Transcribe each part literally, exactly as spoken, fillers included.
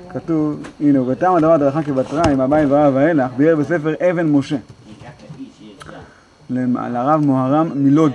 כתוב, הנה, ובתם הדבר דרכה כבתריים, אביי ורב ואילך, ביאר בספר אבן משה. לרב מוהר"ם מלוד.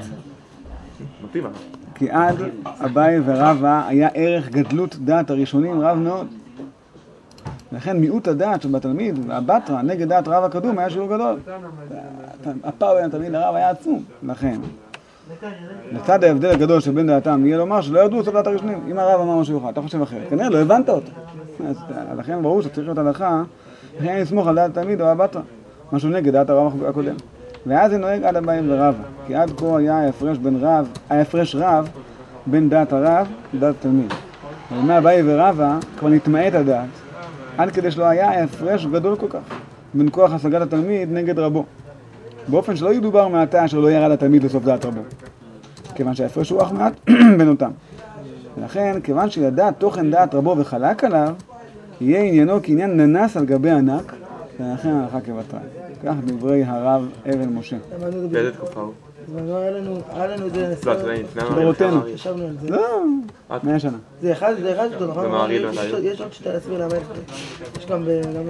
כי עד אביי ורבא היה ערך גדלות דעת הראשונים רב מאוד. לכן מיעוט הדעת שבתלמיד והבטרה נגד דעת רב הקדום היה שיעור גדול. הפער בין התלמיד לרב היה עצום. לכן, לצד ההבדל הגדול שבין דעתם, יהיה לומר שלא ידעו סוף דעת הראשונים. אם הרב אמר משהו אחד, אתה חושב אחרת. כנראה לא הבנת אותו. לכן ברור שצריך להיות הלכה, לכן לסמוך על דעת התלמיד או הבטרה. משהו נגד דעת הרב הקודם. ואז זה נוהג עד אביי ורבא. כי עד כה היה ההפרש בין רב, ההפרש רב בין דעת הרב לדעת התלמיד. ומאביי ורבא כבר נתמעט הדעת. עד כדי שלא היה הפרש גדול כל כך בין כוח השגת התלמיד נגד רבו, באופן שלא ידובר מעתה אשר לא ירד התלמיד לסוף דעת רבו, כיוון שההפרש הוא אך מעט בין אותם. ולכן, כיוון שידע תוכן דעת רבו וחלק עליו, יהיה עניינו כעניין ננס על גבי ענק, ולכן הלכה כבתריים. כך דברי הרב אבן משה. באיזה תקופה הוא? היה לנו את זה דורותינו. ישבנו על זה. לא, מאה שנה. זה אחד, זה אחד שלו, נכון? במעריל יש עוד שאתה להסביר למה יש גם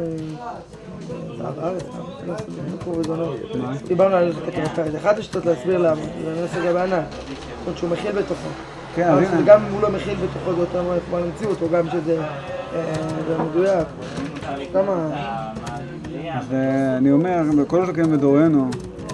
בארץ, מקור וזונות. דיברנו על זה, זה אחד שאתה להסביר למה, זה ננסה גם בענק. זאת אומרת שהוא מכיל בתוכו. גם אם הוא לא מכיל בתוכו, זה יותר מה נמציא אותו, גם שזה מדויק. כמה... אז אני אומר, בכל שכן בדורנו,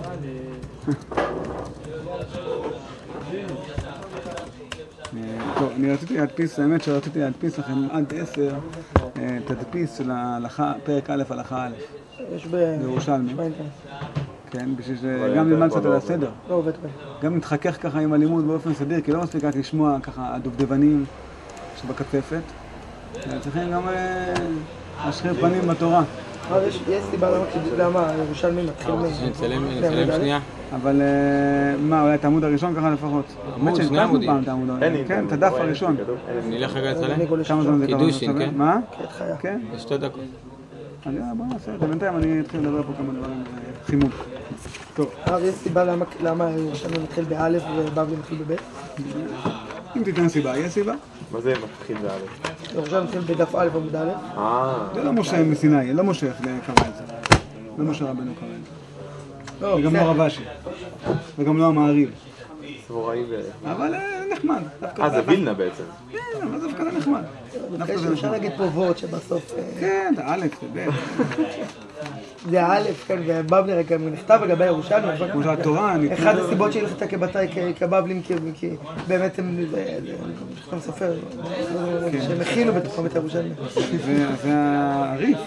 טוב, אני רציתי להדפיס, האמת שרציתי להדפיס לכם עד עשר תדפיס של ההלכה, פרק א' הלכה א'. יש בירושלמי. כן, בשביל שגם נלמד קצת על הסדר. לא עובד כאן. גם נתחכך ככה עם הלימוד באופן סדיר, כי לא מספיק רק לשמוע ככה הדובדבנים שבקצפת. צריכים גם להשחיר פנים בתורה. יש סיבה למה ירושלמי מתחיל מ... נצלם שנייה. אבל מה, אולי את העמוד הראשון ככה לפחות? עמוד, שני עמודים. כן, את הדף הראשון. נלך רגע לצלם? כמה זמן זה כמה? קידושין, כן? מה? כן. זה שתי דקות. בוא נעשה את זה, בינתיים אני אתחיל לדבר פה כמה דברים חימום. טוב. יש סיבה למה ירושלמי מתחיל באלף ובבלי מתחיל בבית? אם תיתן סיבה, יש סיבה? מה זה מתחיל באלף? ירושלמי מתחיל בדף א' עמוד א'. זה לא משה מסיני, לא משה קבע את זה. לא משה רבנו קבע את זה. וגם לא רב אשי. וגם לא המעריב. סבוראי ו... אבל נחמד. אה, זה וילנה בעצם. כן, אבל דווקא זה נחמד. אפשר להגיד פה וורט שבסוף... כן, זה א', זה ב'. זה א', כן, ובבלי גם נכתב לגבי ירושלמי. כמו שהתורה... אחד הסיבות שהלכת כבתאי כבבלים, כי באמת הם... שכתוב סופר, שהם הכילו בתוכם את ירושלמי. זה הריף.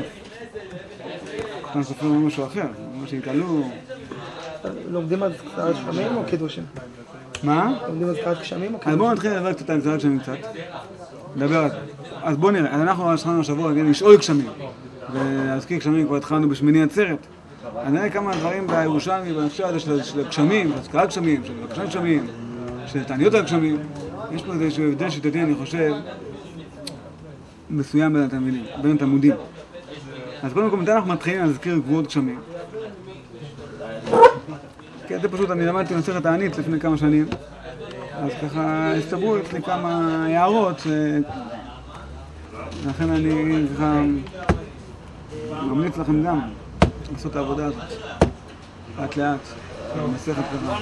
כאן סופר משהו אחר, מה שהתעלו... לומדים על זכרת גשמים או קידושים? מה? לומדים על זכרת גשמים או קידושים? אז בואו נתחיל לדבר קצת על זכרת גשמים קצת. נדבר על זה. אז בואו נראה, אנחנו התחלנו השבוע לשאול גשמים. ולהזכיר גשמים כבר התחלנו בשמיני עצרת. אני נראה כמה דברים בירושלמי, בנפשי הזה של גשמים, של הזכרת גשמים, של בקשת גשמים, של תעניות על גשמים. יש פה איזשהו הבדל שיטתי, אני חושב, מסוים בין התלמידים, בין התלמודים. אז קודם כל, מתי אנחנו מתחילים להזכיר גבורות גשמים? כי זה פשוט, אני למדתי מסכת תענית לפני כמה שנים, אז ככה הסתברו אצלי כמה הערות, ולכן אני ככה ממליץ לכם גם לעשות את העבודה הזאת, לאט לאט, במסכת ככה.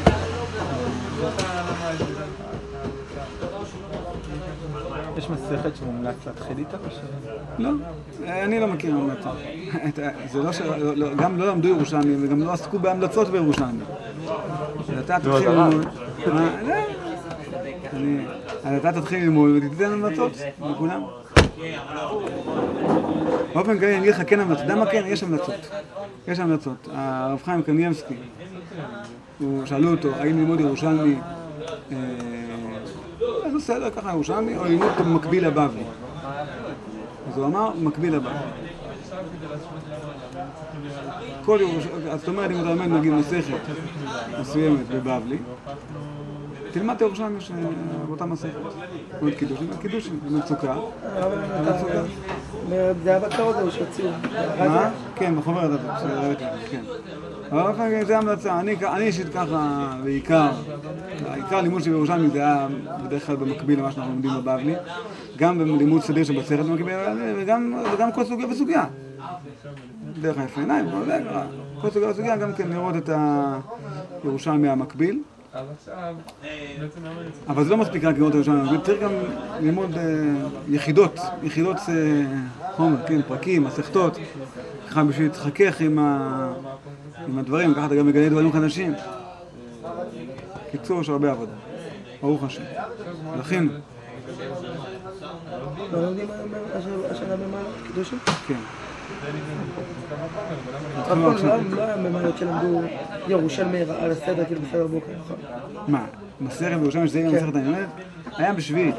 יש מסכת שמומלץ להתחיל איתה? לא, אני לא מכיר המלצה. זה לא ש... גם לא למדו ירושלמי וגם לא עסקו בהמלצות בירושלמי. אתה תתחיל ללמוד... אז אתה תתחיל ללמוד ותתן המלצות לכולם. באופן כללי אני אגיד לך כן המלצות. אתה יודע מה כן? יש המלצות. יש המלצות. הרב חיים קניאבסקי, שאלו אותו האם ללמוד ירושלמי אז בסדר, ככה ירושלמי, או ללמוד מקביל לבבלי. אז הוא אמר, מקביל לבבלי. כל ירושלמי, זאת אומרת, אם אתה לומד נגיד מסכת מסוימת בבבלי, תלמד את ירושלמי באותה מסכת. עוד קידושים, קידושים, מצוקה. זה היה בקרות האלה שהוציאו. מה? כן, בחוברת הזאת, כן. אבל זה המלצה, אני אישית ככה בעיקר, העיקר הלימוד של ירושלמי זה היה בדרך כלל במקביל למה שאנחנו לומדים בבבלי, גם בלימוד סדיר שבסרט במקביל, וגם כל סוגיה וסוגיה. דרך היפה עיניים, כל סוגיה וסוגיה, גם כן לראות את הירושלמי המקביל. אבל זה לא מספיק רק לראות את הירושלמי המקביל, צריך גם ללמוד יחידות, יחידות חומר, כן, פרקים, מסכתות, ככה בשביל להתחכך עם הדברים, ככה אתה גם מגלה דברים חדשים. קיצור, יש הרבה עבודה. ברוך השם. לכן. לא לומדים השנה במעלה? קידושים? כן. לא היה במעלות שלמדו ירושלמי על הסדר, כאילו בסדר בוקר, נכון? מה? מסכת בירושלמי שזה יהיה מסכת העניינת? היה בשביעית.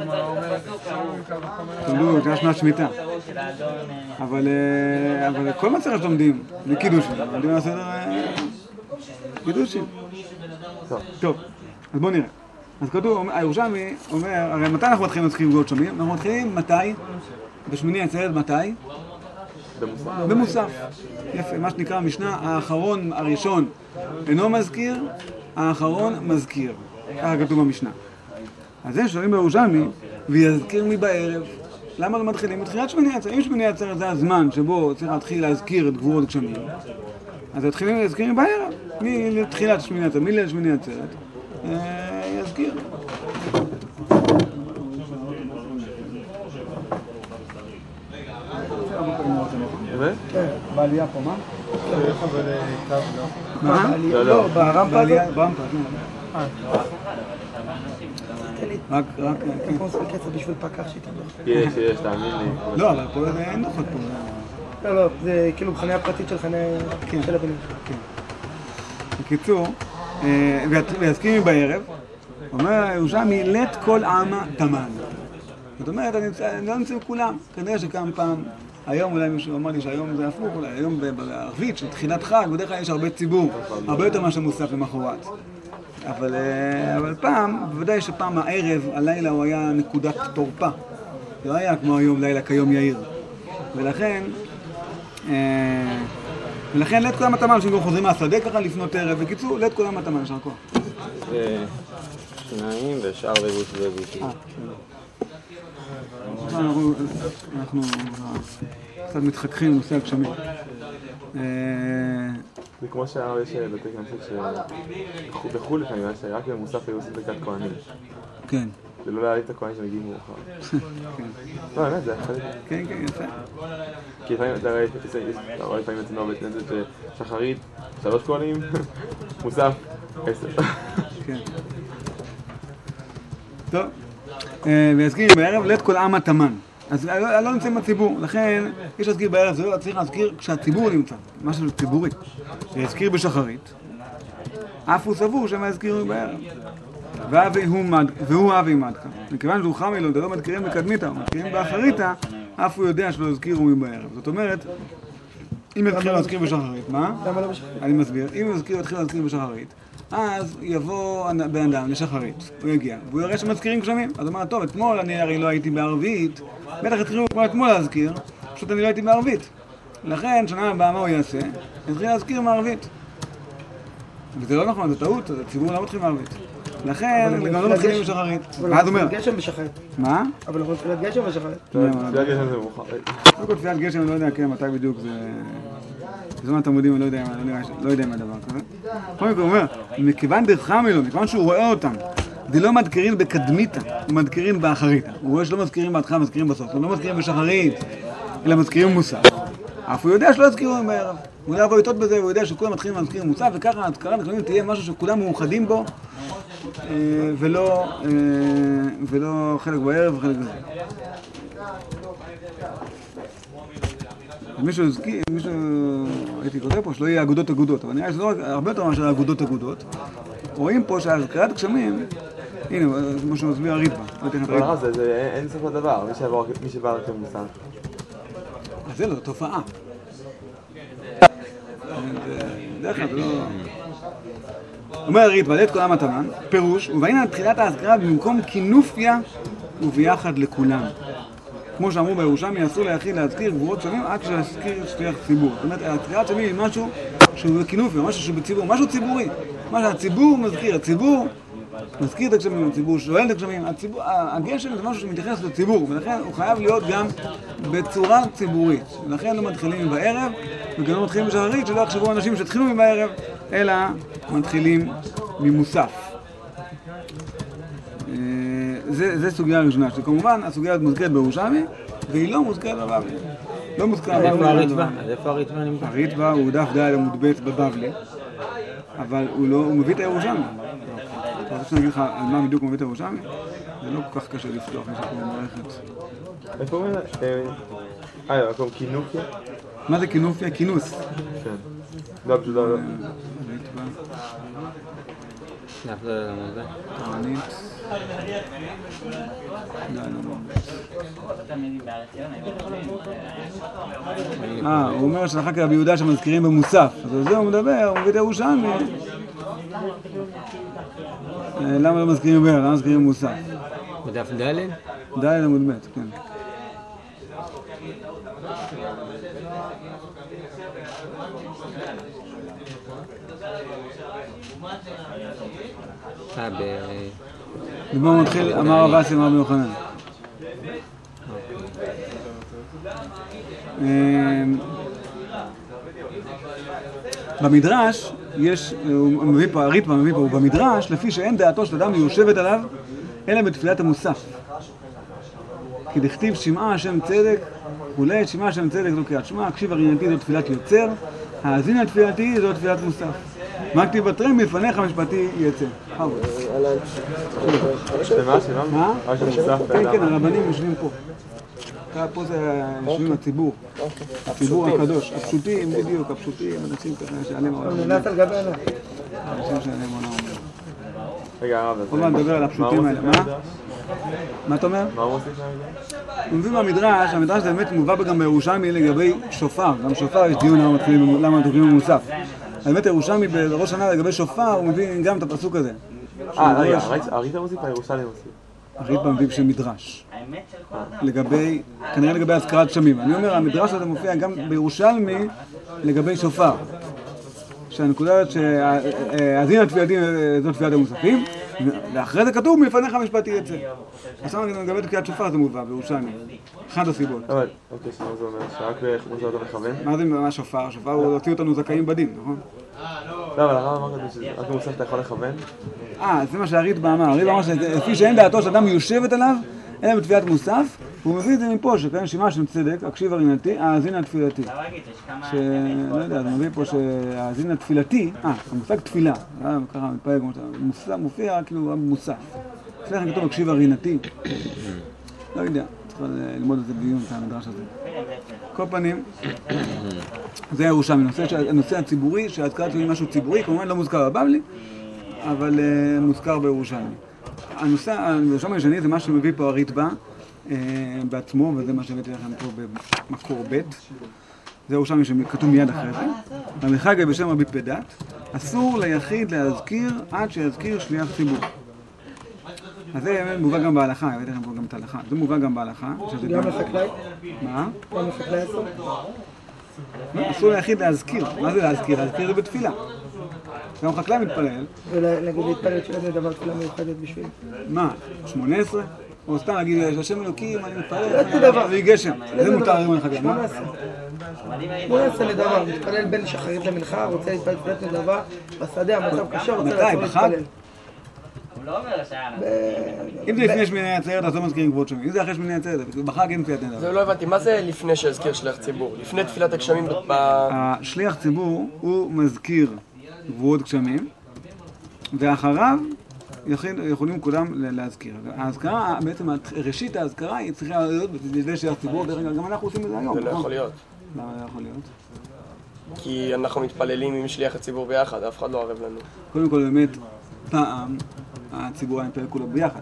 למדו, זה היה שנת שמיטה. אבל כל מסכת לומדים, זה קידושים. לומדים על הסדר קידושים. טוב, אז בואו נראה. אז כתוב, הירושלמי אומר, הרי מתי אנחנו מתחילים להתחיל גבולות שומעים? אנחנו מתחילים מתי? בשמיני עצרת מתי? במוסף. יפה, מה שנקרא המשנה, האחרון הראשון אינו מזכיר, האחרון מזכיר. ככה כתוב במשנה. אז זה שואלים בירושלמי, ויזכיר מי בערב. למה לא מתחילים? מתחילת שמיני עצרת. אם שמיני עצרת זה הזמן שבו צריך להתחיל להזכיר את גבורות גשמים, אז התחילים להזכיר בערב. מתחילת שמיני עצרת, מליל שמיני עצרת, יזכיר. בעלייה פה, מה? מה? לא, ברמפה הזאת? ברמפה, רק, רק, כן. כמו ספק קצת בשביל פקח שיתמוך. יש, יש, תאמין לי. לא, אבל פה אין נוחות פה. לא, לא, זה כאילו חניה פרטית של חניה של הבנים. כן. בקיצור, ויזכיר בערב, אומר ירושלמי, לית כל עמה תמן. זאת אומרת, אני לא נמצא בכולם. כנראה שכמה פעם, היום אולי מישהו אמר לי שהיום זה הפוך, אולי היום בערבית של תחילת חג, בדרך כלל יש הרבה ציבור, הרבה יותר מה שמוסף למחרת. אבל, אבל פעם, בוודאי שפעם הערב, הלילה הוא היה נקודת תורפה. זה לא היה כמו היום, לילה כיום יאיר. ולכן, ולכן לית כל עמה תמן, שגם חוזרים מהשדה ככה לפנות ערב, וקיצור, לית כל עמה תמן, ישר כוח. שניים ושאר לבוש ולבוש. אנחנו קצת מתחככים בנושא הגשמים. זה כמו שהרב יש בתי כנסת שבחול לפעמים, שרק במוסף היו עושים ברכת כהנים. כן. זה לא להעליב את הכהנים שמגיעים מאוחר. לא, באמת, זה אחד. כן, כן, יפה. כי לפעמים, אתה רואה לפעמים אצלנו בית כנסת ששחרית, שלוש כהנים, מוסף, עשר. כן. טוב. ויזכיר בערב לית כל עמה תמן. אז לא נמצאים בציבור, לכן יש להזכיר בערב, זה לא צריך להזכיר כשהציבור נמצא, משהו ציבורי. ויזכיר בשחרית, אף הוא סבור שמה יזכיר בערב. והוא אבי מדקה. מכיוון שהוא חמי לו, לא מדקירים בקדמיתה, מדקירים באחריתה, אף הוא יודע שלא יזכירו בערב. זאת אומרת, אם יתחיל להזכיר בשחרית, מה? למה לא בשחרית? אני מסביר, אם יתחיל להזכיר בשחרית, אז יבוא בן אדם לשחרית, הוא יגיע, והוא יראה שמזכירים גשמים. אז הוא אומר, טוב, אתמול אני הרי לא הייתי בערבית, בטח התחילו כמו אתמול להזכיר, פשוט אני לא הייתי בערבית. לכן, שנה הבאה מה הוא יעשה? יתחיל להזכיר מערבית. וזה לא נכון, זה טעות, הציבור לא מתחיל מערבית. לכן, גם לא מתחילים בשחרית. אבל הוא מתחיל גשם בשחרית. מה? אבל הוא מתחיל גשם בשחרית. תפילת גשם זה מאוחר. לא כל תפילת גשם, אני לא יודע כן, מתי בדיוק זה... בזמן התלמודים, אני לא יודע, לא יודע מה דבר כזה. כל מקום אומר, מכיוון דרחמי לו, מכיוון שהוא רואה אותם, דלא מדקירים בקדמיתה, הוא מדקירים באחריתה. הוא רואה שלא מזכירים בהתחלה, מזכירים בסוף. לא מזכירים בשחרית, אלא מזכירים מוסף. אף הוא יודע שלא יזכירו בערב. הוא יבוא איתות בזה, והוא יודע שכולם מתחילים להזכיר מוסף, וככה ההזכרה נכונים תהיה משהו שכולם מאוחדים בו, ולא, ולא חלק בערב וחלק בזה. מישהו הזכיר, מישהו, הייתי כותב פה, שלא יהיה אגודות אגודות, אבל נראה שזה לא רק, הרבה יותר מאשר אגודות אגודות. רואים פה שהזכרת גשמים, הנה, כמו שמסביר הריטב"א. לא, זה אין סוף לדבר, מי שבא רק למוסף. אז זה לא, תופעה. דרך כלל, זה לא... אומר הריטב"א, לית כל עמה תמן, פירוש, ובעניין תחילת ההזכרה במקום כינופיה וביחד לכולם. כמו שאמרו בירושלמי, אסור ליחיד להזכיר גבורות שמים עד שיזכיר שליח ציבור. זאת אומרת, הזכירת שמים היא משהו שהוא בכינופי, משהו שהוא בציבור, משהו ציבורי. מה שהציבור מזכיר, הציבור מזכיר את הגשמים, הציבור שואל את הגשמים, הציבור, הגשם זה משהו שמתייחס לציבור, ולכן הוא חייב להיות גם בצורה ציבורית. ולכן לא מתחילים בערב, וגם לא מתחילים בשחרית, שלא יחשבו אנשים שהתחילו בערב, אלא מתחילים ממוסף. זה, זה סוגיה הראשונה, שכמובן הסוגיה הזאת מוזכרת בירושלמי, והיא לא מוזכרת בבבלי. לא מוזכרת בבבלי. איפה הרתב"א? איפה הרתב"א נמצא? הרתב"א הוא דף ד' עמוד ב' בבבלי, אבל הוא לא, הוא מביא את הירושלמי. אתה רוצה שאני אגיד לך על מה בדיוק הוא מביא את הירושלמי? זה לא כל כך קשה לפתוח, יש פה מערכת. איפה הוא אומר? אה, לא, מקום כינופיה? מה זה כינופיה? כינוס. כן. לא, פשוט לא, לא. תענית. אה, הוא אומר שאחר כך רבי יהודה שמזכירים במוסף. אז על זה הוא מדבר, הוא מביא את הירושלמי. למה לא מזכירים בערב? למה מזכירים במוסף? בדף ד'? ד' עמוד ב', כן. אה, ב... במה מתחיל אמר רב אסי אמר רבי יוחנן. במדרש יש, הוא מביא פה, הרתב"א מביא פה, הוא במדרש, לפי שאין דעתו של אדם יושבת עליו, אלא בתפילת המוסף. כי דכתיב שמעה השם צדק, וכולי, שמעה השם צדק זו קריאת שמע, הקשיב הרינתי זו תפילת יוצר, האזין לתפילתי זו תפילת מוסף. מה כתיב בתרם מלפניך המשפטי יצא. שמה? שמה? מה? מה שמוסף? כן, כן, הרבנים יושבים פה. פה זה יושבים הציבור, הציבור הקדוש, הפשוטים בדיוק, הפשוטים, אנשים ככה שעליהם העולם אומר. ננת על גבי עליו. אנשים שעליהם העולם אומר. רגע, הרב, אז... עוד מעט נדבר על הפשוטים האלה. מה? מה אתה אומר? מה הוא מוסיף מהמדרש? הוא מביא מהמדרש, המדרש זה באמת מובא גם בירושלמי לגבי שופר. גם שופר יש דיון למה מתחילים, למה מתחילים במוסף. באמת ירושלמי בראש שנה לגבי שופר, הוא מביא גם את הפסוק הזה. אה, רגע, הרתב"א מוסיף, הירושלמי מוסיף. הרתב"א מביא בשם מדרש. לגבי, כנראה לגבי הזכרת שמים. אני אומר, המדרש הזה מופיע גם בירושלמי לגבי שופר. שהנקודה הזאת שהאזין התפילתי זו תפילת המוספים, ואחרי זה כתוב מלפניך המשפטי יצא. אז לגבי תקיעת שופר זה מובא בירושלמי. אחת הסיבות. אבל, אוקיי, שמה זה אומר? שרק כמו שאתה מכוון? מה זה מה שופר? שופר הוא להוציא אותנו זכאים בדין, נכון? לא, אבל הרב אמר כזה שרק במוסף אתה יכול לכוון? אה, זה מה שהרתב"א אמר. הרתב"א אמר שלפי שאין דעתו שאדם יושבת עליו, אלא בתפילת מוסף, והוא מביא את זה מפה, שכן שמע השם צדק, הקשיב הרינתי, האזין התפילתי. שלא יודע, הוא מביא פה שהאזין התפילתי, אה, המושג תפילה, ככה מתפעל, מופיע כאילו מוסף. אצלכם כתוב הקשיב הרינתי. לא יודע, צריך ללמוד את זה בדיון, את המדרש הזה. כל פנים, זה ירושלמי, הנושא הציבורי, שהזכרת לי משהו ציבורי, כמובן לא מוזכר בבבלי, אבל מוזכר בירושלמי. הנושא הירושלמי השני זה מה שמביא פה הרתב"א בעצמו, וזה מה שהבאתי לכם פה במקור ב'. זה ירושלמי שכתוב מיד אחרי זה. רבי חגי בשם רבי פדת, אסור ליחיד להזכיר עד שיזכיר שליח ציבור. אז זה מובא גם בהלכה, הבאתי לכם פה גם את ההלכה. זה מובא גם בהלכה. גם לחקלאי? מה? גם לחקלאי אסור? אסור ליחיד להזכיר. מה זה להזכיר? להזכיר זה בתפילה. גם חקלאי מתפלל. ולהגיד להתפלל שאין דבר תפילה מיוחדת בשביל? מה? שמונה עשרה? או סתם להגיד, השם אלוקים, אני מתפלל, ויהי גשם. זה מותר היום לחגל, מה? שמונה עשרה לדבר, מתפלל בין שחרית למנחה, רוצה להתפלל תפילת נדבה, בשדה המצב קשה, רוצה לעצור להתפלל. הוא לא אומר לשעה. אם זה לפני שמיני עצרת, אז לא מזכירים כבוד שמים. אם זה אחרי שמיני עצרת, בחג אין תפילת נדבה. זה לא הבנתי, מה זה לפני שהזכיר שליח ציבור? לפני תפילת הגשמים ב... השליח ציבור הוא מזכיר גבורות גשמים, ואחריו יכולים כולם להזכיר. ההזכרה, בעצם ראשית ההזכרה היא צריכה להיות בידי שליח ציבור, גם אנחנו עושים את זה היום. זה לא יכול להיות. למה זה יכול להיות? כי אנחנו מתפללים עם שליח הציבור ביחד, אף אחד לא ערב לנו. קודם כל באמת, פעם הציבור היה מתפלל כולו ביחד.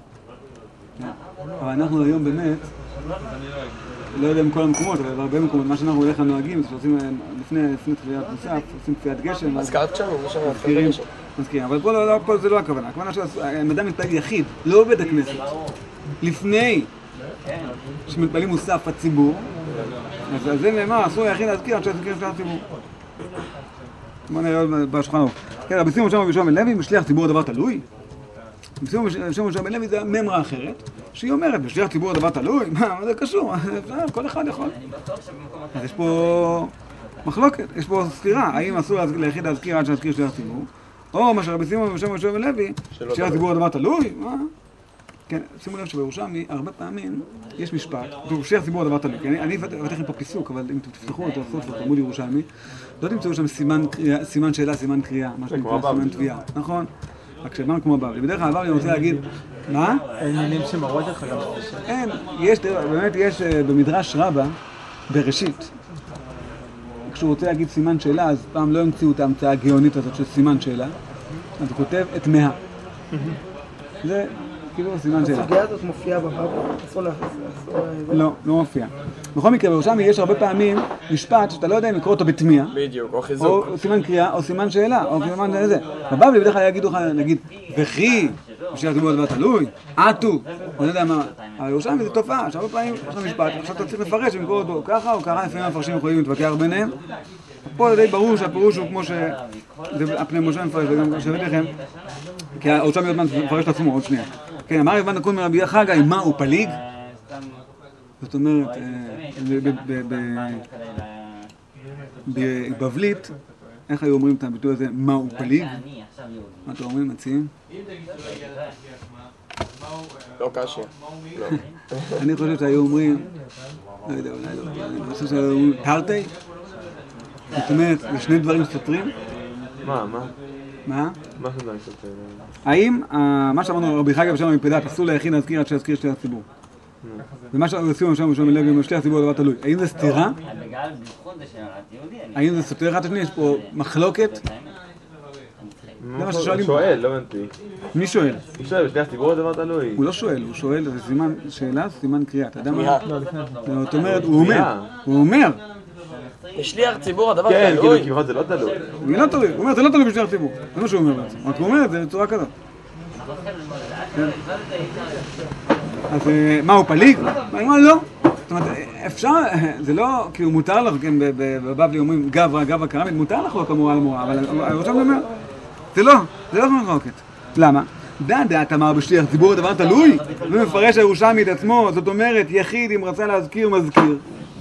אבל אנחנו היום באמת, לא יודע עם כל המקומות, אבל הרבה מקומות, מה שאנחנו הולך הנוהגים, זה שעושים לפני תפילת מוסף, עושים תפילת גשם. הזכרת גשמים, זה שם תפילת גשם. מזכירים, אבל פה זה לא הכוונה. הכוונה שהאדם מתפלל יחיד, לא בבית הכנסת. לפני שמתפללים מוסף הציבור, אז על זה נאמר, אסור היחיד להזכיר עד שיזכיר שליח ציבור. בוא נראה עוד בשולחן ערוך. כן, רבי שמעון רבי יהושע בן לוי, בשליח ציבור הדבר תלוי. רבי שמעון רבי יהושע בן לוי זה ממרה אחרת, שהיא אומרת, בשליח ציבור הדבר תלוי, מה, זה קשור, כל אחד יכול. אז יש פה מחלוקת, יש פה סתירה, האם אסור ליחיד להזכיר עד שיזכיר שליח ציבור, או מה שרבי שמעון רבי יהושע בן לוי, בשליח ציבור הדבר תלוי, מה? כן, שימו לב שבירושלמי, הרבה פעמים יש משפט, טוב, שליח ציבור הדבר תלוי, אני הבאתי לכם פה פיסוק, אבל אם תפתחו את הסוף לתלמוד ירושלמי, לא תמצאו שם סימן שאלה, סימן קריאה, מה שנקרא סימן תביעה, נכון? רק שבאנו כמו הבבלי, בדרך כלל הבבלי אני רוצה להגיד, מה? אין עניינים שמראות לך גם אין, יש, באמת יש במדרש רבה, בראשית, כשהוא רוצה להגיד סימן שאלה, אז פעם לא המציאו את ההמצאה הגאונית הזאת של סימן שאלה, אז הוא כותב את מאה. זה כאילו סימן שאלה. הסוגיה הזאת מופיעה בבבלי? אסור להכניס, אסור... לא, לא מופיע. בכל מקרה, בירושלמי יש הרבה פעמים משפט שאתה לא יודע אם לקרוא אותו בתמיעה. בדיוק, או חיזוק. או סימן קריאה, או סימן שאלה, או סימן זה. בבבלי בדרך כלל יגידו לך, נגיד, וכי, בשביל הציבור הדבר תלוי, עטו, אני לא יודע מה. אבל בירושלמי זה תופעה, שהרבה פעמים יש לך משפט, עכשיו אתה צריך לפרש אם לקרוא אותו ככה או ככה, לפעמים המפרשים יכולים להתווכח ביניהם. פה זה די ברור שהפירוש הוא כמו ש... זה הפני משה מפרש, וגם שהבאתי לכם, כי הירושלמי עוד מעט מפרש את עצמו, עוד שנייה. כן, אמר רבן נקון מרבי חגי, מה הוא פליג? זאת אומרת, בבבלית, איך היו אומרים את הביטוי הזה, מה הוא פליג? מה אתם אומרים, מציעים? לא קשה. אני חושב שהיו אומרים, לא יודע, אולי לא, אני חושב שהיו אומרים, תרתי? זאת אומרת, זה שני דברים סותרים? מה, מה? מה? מה שני דברים סותרים? האם, מה שאמרנו רבי חגי בשלום מפדת, אסור ליחיד להזכיר עד שיזכיר שליח ציבור? ומה שעושים בשלום בשלום בלוי עם שליח ציבור הדבר תלוי, האם זה סתירה? האם זה סותר אחד השני? יש פה מחלוקת? זה מה ששואלים. שואל, לא הבנתי. מי שואל? הוא שואל, בשליח ציבור הדבר תלוי. הוא לא שואל, הוא שואל, זה סימן שאלה, סימן קריאה, אתה יודע מה? זאת אומרת, הוא אומר, הוא אומר. בשליח ציבור הדבר כן, תלוי. כאילו, כמעט זה לא תלוי. זה לא תלוי, הוא אומר, זה לא תלוי בשליח ציבור. זה מה שהוא אומר בעצם. רק הוא אומר את זה בצורה כזאת. אז מה, הוא פליג? אני אומר, לא. זאת אומרת, אפשר, זה לא, כאילו מותר לך, כן, בבבלי אומרים גברה, גברה קרמית, מותר לך לא כמורה על המורה, אבל אני רוצה לומר, זה לא, זה לא מחלוקת. למה? דעת דעת אמר בשליח ציבור הדבר תלוי, ומפרש הירושלמי את עצמו, זאת אומרת, יחיד אם רצה להזכיר מזכיר.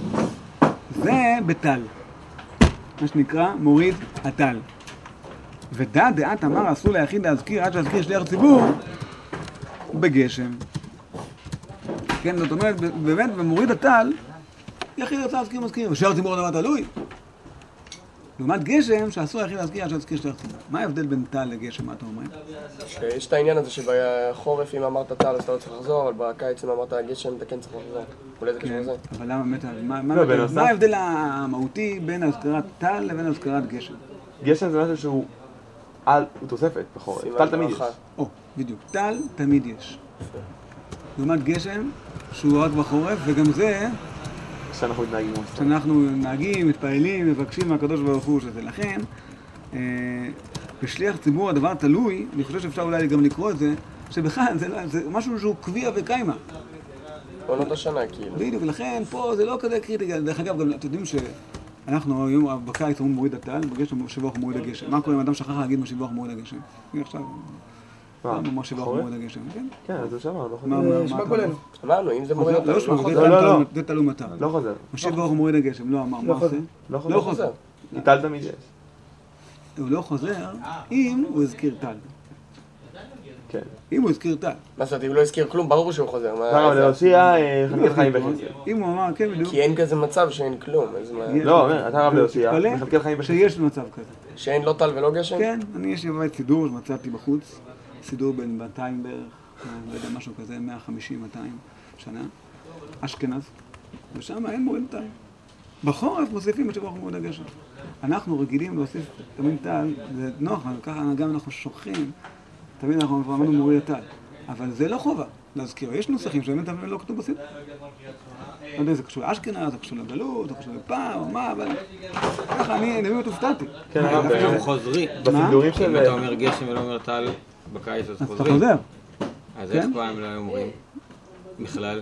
זה בטל, מה שנקרא מוריד הטל. ודעת דעת אמר אסור ליחיד להזכיר עד שיזכיר שליח ציבור בגשם. כן, זאת אומרת, באמת במוריד הטל, יחיד רצה להזכיר מזכיר, ושליח ציבור הדבר תלוי. לעומת גשם, שאסור היחיד להזכיר עד שיזכיר שליח ציבור. מה ההבדל בין טל לגשם, מה אתה אומר? שיש את העניין הזה שבחורף אם אמרת טל אז אתה לא צריך לחזור, אבל בקיץ אם אמרת גשם אתה כן צריך לחזור. אולי זה קשור לזה? אבל למה באמת, מה ההבדל המהותי בין הזכרת טל לבין הזכרת גשם? גשם זה משהו שהוא על, הוא תוספת בחורף. טל תמיד יש. או, בדיוק. טל תמיד יש. לעומת גשם, שהוא רק בחורף, וגם זה שאנחנו מתנהגים. שאנחנו נהגים, מתפעלים, מבקשים מהקדוש ברוך הוא שזה. לכן, אה, בשליח ציבור הדבר תלוי, אני חושב שאפשר אולי גם לקרוא את זה, שבכלל זה, זה משהו שהוא קביע וקיימה. עונות השנה כאילו. בדיוק, ולכן פה זה לא כזה קריטי. דרך אגב, גם אתם יודעים שאנחנו היום בקיץ אומרים מוריד הטל, בגשם שבוח מוריד הגשם. מה קורה אם אדם שכח להגיד מה שבוח מוריד הגשם? אני עכשיו... מה שבוח מוריד הגשם, כן? כן, אז זה שמע, לא חוזר. נשמע כולל. אמרנו, אם זה מוריד הטל, לא חוזר. זה תלוי מטר. לא חוזר. מה שבוח מוריד הגשם, לא אמר, מה עושה? לא חוזר. כי טל תמיד יש. הוא לא חוזר אם הוא הזכיר טל. כן. אם הוא הזכיר טל. מה זאת, אם הוא לא הזכיר כלום, ברור שהוא חוזר. לא, להושיע חלקת חיים בחסד. אם הוא אמר, כן בדיוק. כי אין כזה מצב שאין כלום. לא, אתה רב להושיע חלקת חיים בחסד. שיש מצב כזה. שאין לא טל ולא גשם? כן, אני יש לי בבית סידור, מצאתי בחוץ. סידור בין מאתיים בערך, לא יודע, משהו כזה, מאה וחמישים מאתיים שנה. אשכנז. ושם אין מוריד טל. בחורף מוסיפים את שבוח מוריד הגשם. אנחנו רגילים להוסיף תמיד טל, זה נוח, ככה גם אנחנו שוכחים. תמיד אנחנו אמרנו מוריד הטל, אבל זה לא חובה להזכיר. יש נוסחים שבאמת אבל לא כתוב בסיפור. לא יודע, זה קשור לאשכנז, זה קשור לגלות, זה קשור לפעם, או מה, אבל ככה אני נביא חופתעתי. כן, הרב, היום חוזרי. בסידורים של... אם אתה אומר גשם ולא אומר טל בקיץ, אז חוזרים. אז אתה חוזר. אז איך פעם לא אומרים? בכלל?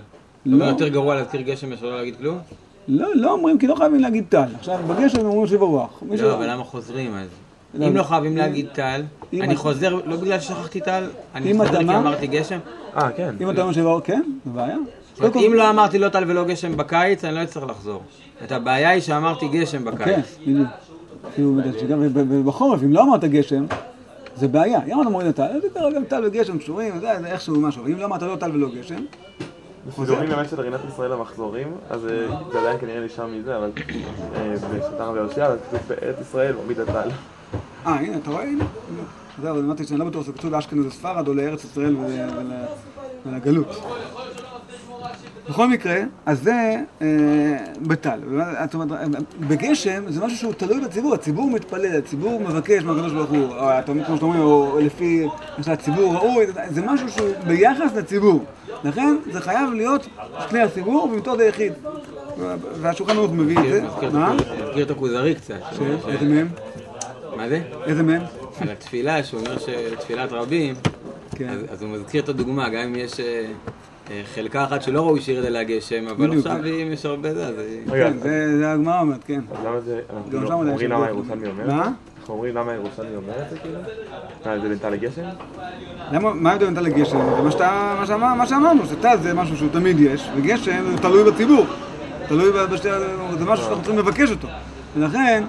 לא. יותר גרוע להזכיר גשם מאשר לא להגיד כלום? לא, לא אומרים, כי לא חייבים להגיד טל. עכשיו, בגשם אומרים שיבורך. לא, אבל למה חוזרים אז? אם לא חייבים להגיד טל, אני חוזר, לא בגלל ששכחתי טל, אני חוזר כי אמרתי גשם? אה, כן. אם אתה אומר שיברך, כן, זה בעיה. אם לא אמרתי לא טל ולא גשם בקיץ, אני לא אצטרך לחזור. את הבעיה היא שאמרתי גשם בקיץ. כן, בדיוק. בחורף, אם לא אמרת גשם, זה בעיה. אם אתה מוריד את טל, זה קרה גם טל וגשם קשורים, זה איכשהו משהו. אם לא אמרת לא טל ולא גשם, בסידורים באמת של רינת ישראל המחזורים, אז זה עדיין כנראה נשאר מזה, אבל בשטר והושע, אז כתוב בארץ ישראל עמיד הטל. אה, הנה, אתה רואה? הנה. זהו, אמרתי שאני לא בטוח, זה כתוב לאשכנז וספרד או לארץ ישראל ולגלות. בכל מקרה, אז זה בטל. בגשם זה משהו שהוא תלוי בציבור, הציבור מתפלל, הציבור מבקש מהקדוש ברוך הוא, כמו שאתה אומר, או לפי הציבור ראוי, זה משהו שהוא ביחס לציבור. לכן זה חייב להיות שני הציבור ומתור זה יחיד. והשולחן ערוך מביא את זה. מה? מזכיר את הכוזרי קצת. איזה מהם? מה זה? איזה מהם? על התפילה, שהוא אומר שתפילת רבים, אז הוא מזכיר את הדוגמה, גם אם יש חלקה אחת שלא ראוי שירד אליה גשם, אבל עכשיו אם יש הרבה זה, אז... כן, זה הגמרא אומרת, כן. למה זה... אנחנו אומרים למה ירושלמי אומר את זה? אנחנו אומרים למה ירושלמי אומר את זה כאילו? מה, זה בין טל לגשם? מה ההבדל בין טל לגשם? זה מה שאמרנו, שטל זה משהו שהוא תמיד יש, וגשם זה תלוי בציבור. תלוי בשתי... זה משהו שאנחנו צריכים לבקש אותו. ולכן,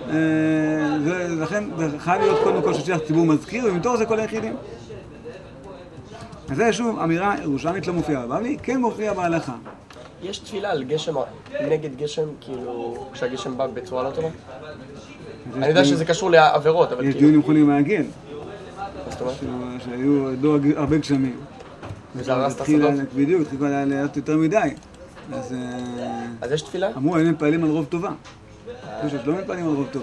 לכן זה חייב להיות קודם כל ששליח ציבור מזכיר, ומתור זה כל היחידים. אז זה שוב אמירה ירושלמית לא מופיעה בבבלי, כן מופיע בהלכה. יש תפילה על גשם, נגד גשם, כאילו, כשהגשם בא בצורה לא טובה? אני יודע שזה קשור לעבירות, אבל כאילו... יש דיונים יכולים להגן. מה זאת אומרת? שהיו הרבה גשמים. וזה הרס את השדות? בדיוק, התחילו להיות יותר מדי. אז יש תפילה? אמרו, הם מתפעלים על רוב טובה. אני חושב שלא מתפעלים על רוב טובה.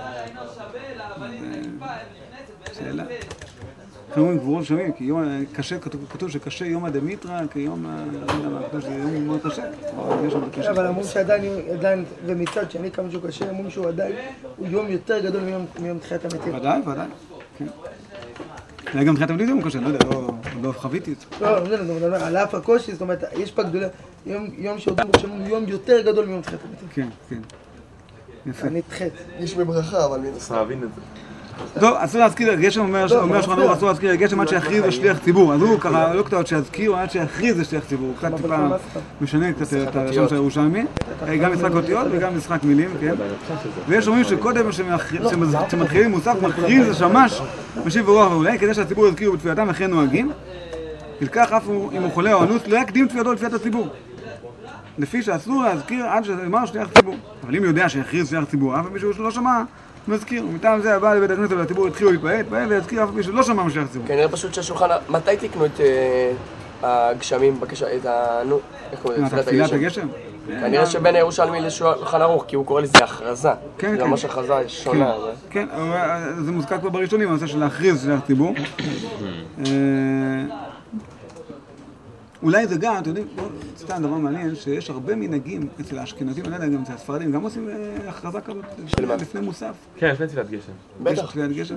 שאלה. אנחנו אומרים גבורות שמים, כי קשה, כתוב שקשה יום הדמיטרה, כיום, כתוב שזה יום מאוד קשה. אבל אמרו שעדיין, ומצד שני כמה שהוא קשה, אמרו שהוא עדיין, הוא יום יותר גדול מיום תחיית המתים. ודאי, ודאי, כן. זה גם תחיית המתים יום קשה, אני לא יודע, לא חוויתי את זה. לא, לא, לא, לא, על אף הקושי, זאת אומרת, יש פה גדולה, יום שעודים בו שאמרו יום יותר גדול מיום תחיית המתים. כן, כן. יפה. אני תחית. יש בברכה, אבל מי נוסע להבין את זה. טוב, אסור להזכיר, גשם אומר שולחן ערוך אסור להזכיר גשם עד שיכריז לשליח ציבור. אז הוא ככה לא כתב שיזכיר, עד שיכריז לשליח ציבור. קצת טיפה משנה קצת את הלשון של הירושלמי. גם משחק אותיות וגם משחק מילים, כן? ויש אומרים שקודם כשמתחילים מוסף מכריז השמש משיב ורוח ואולי, כדי שהציבור יזכירו בתפילתם וכן נוהגים. תלקח אף אם הוא חולה או אנוס, לא יקדים תפילתו לתפילת הציבור. לפי שאסור להזכיר עד שאמר שליח ציבור. אבל אם יודע שיכריז שליח ציבור, אף מישהו שלא שמע מזכיר, ומטעם זה הבא לבית הכנסת והציבור התחילו להתפעל, להתפעל ויזכיר אף מישהו לא שמע משליח ציבור. כנראה פשוט שהשולחן, מתי תקנו את הגשמים, את ה... נו, איך קוראים לזה? תפילת הגשם? כנראה שבין הירושלמי לשולחן ערוך, כי הוא קורא לזה הכרזה. כן, כן. זה ממש הכרזה שונה. כן, זה מוזכר כבר בראשונים, הנושא של להכריז שליח ציבור. אולי זה גם, אתם יודעים, סתם דבר מעניין, שיש הרבה מנהגים אצל האשכנזים, אני לא יודע, גם אצל הספרדים, גם עושים הכרזה כזאת לפני מוסף. כן, לפני תפילת גשם. בטח. תפילת גשם?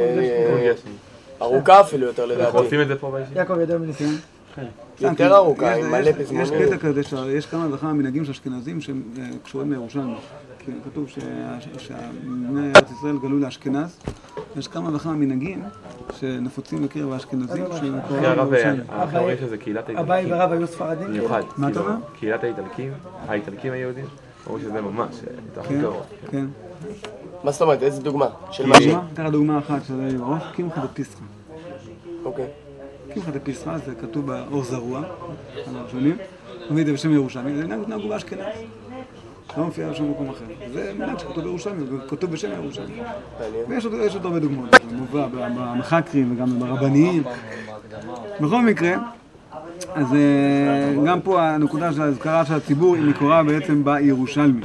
ארוכה אפילו יותר לדעתי. אנחנו עושים את זה פה בישיבה. יעקב ידע מניסיון. יותר ארוכה, עם מלא פזמונים. יש קטע כזה, יש כמה וכמה מנהגים של אשכנזים שהם קשורים לירושלמי. כתוב שבני ארץ ישראל גלו לאשכנז, יש כמה וכמה מנהגים שנפוצים בקרב האשכנזים שהם קוראים לירושלמי. אנחנו אומרים שזה קהילת האיטלקים. אביי ורב היו ספרדים? במיוחד. מה אתה אומר? קהילת האיטלקים, האיטלקים היהודים, אומרים שזה ממש, את הכי טוב. כן. מה זאת אומרת? איזה דוגמה? של מה שהיא? אתן לך דוגמה אחת של בראש, קמחא דפסחא. אוקיי. קמחא דפסחא זה כתוב באור זרוע, על הראשונים, מביא את זה בשם ירושלמי, זה נהגו באשכנז. לא מופיע בשום מקום אחר. זה מנהג שכתוב בירושלמי, כתוב בשם ירושלמי. ויש עוד הרבה דוגמאות, זה מובא במחקרים וגם ברבניים. בכל מקרה, אז גם פה הנקודה של ההזכרה של הציבור היא מקורה בעצם בירושלמי.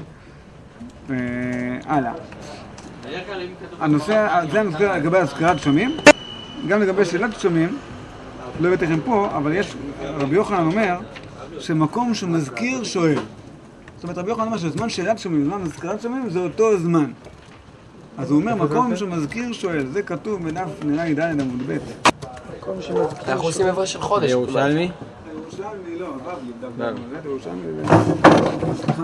הלאה. הנושא, זה הנושא לגבי הזכרת שמים, גם לגבי שאלת שמים, לא הבאתי לכם פה, אבל יש, רבי יוחנן אומר, שמקום שמזכיר שואל. זאת אומרת, רבי יוחנן אומר שזמן שאלת שמים, זמן הזכרת שמים, זה אותו זמן. אז הוא אומר, מקום שמזכיר שואל, זה כתוב בדף נראה לי ד' עמוד ב'. אנחנו עושים עברה של חודש. בירושלמי? ירושלמי, לא, בבלי, דווקא. ירושלמי, סליחה.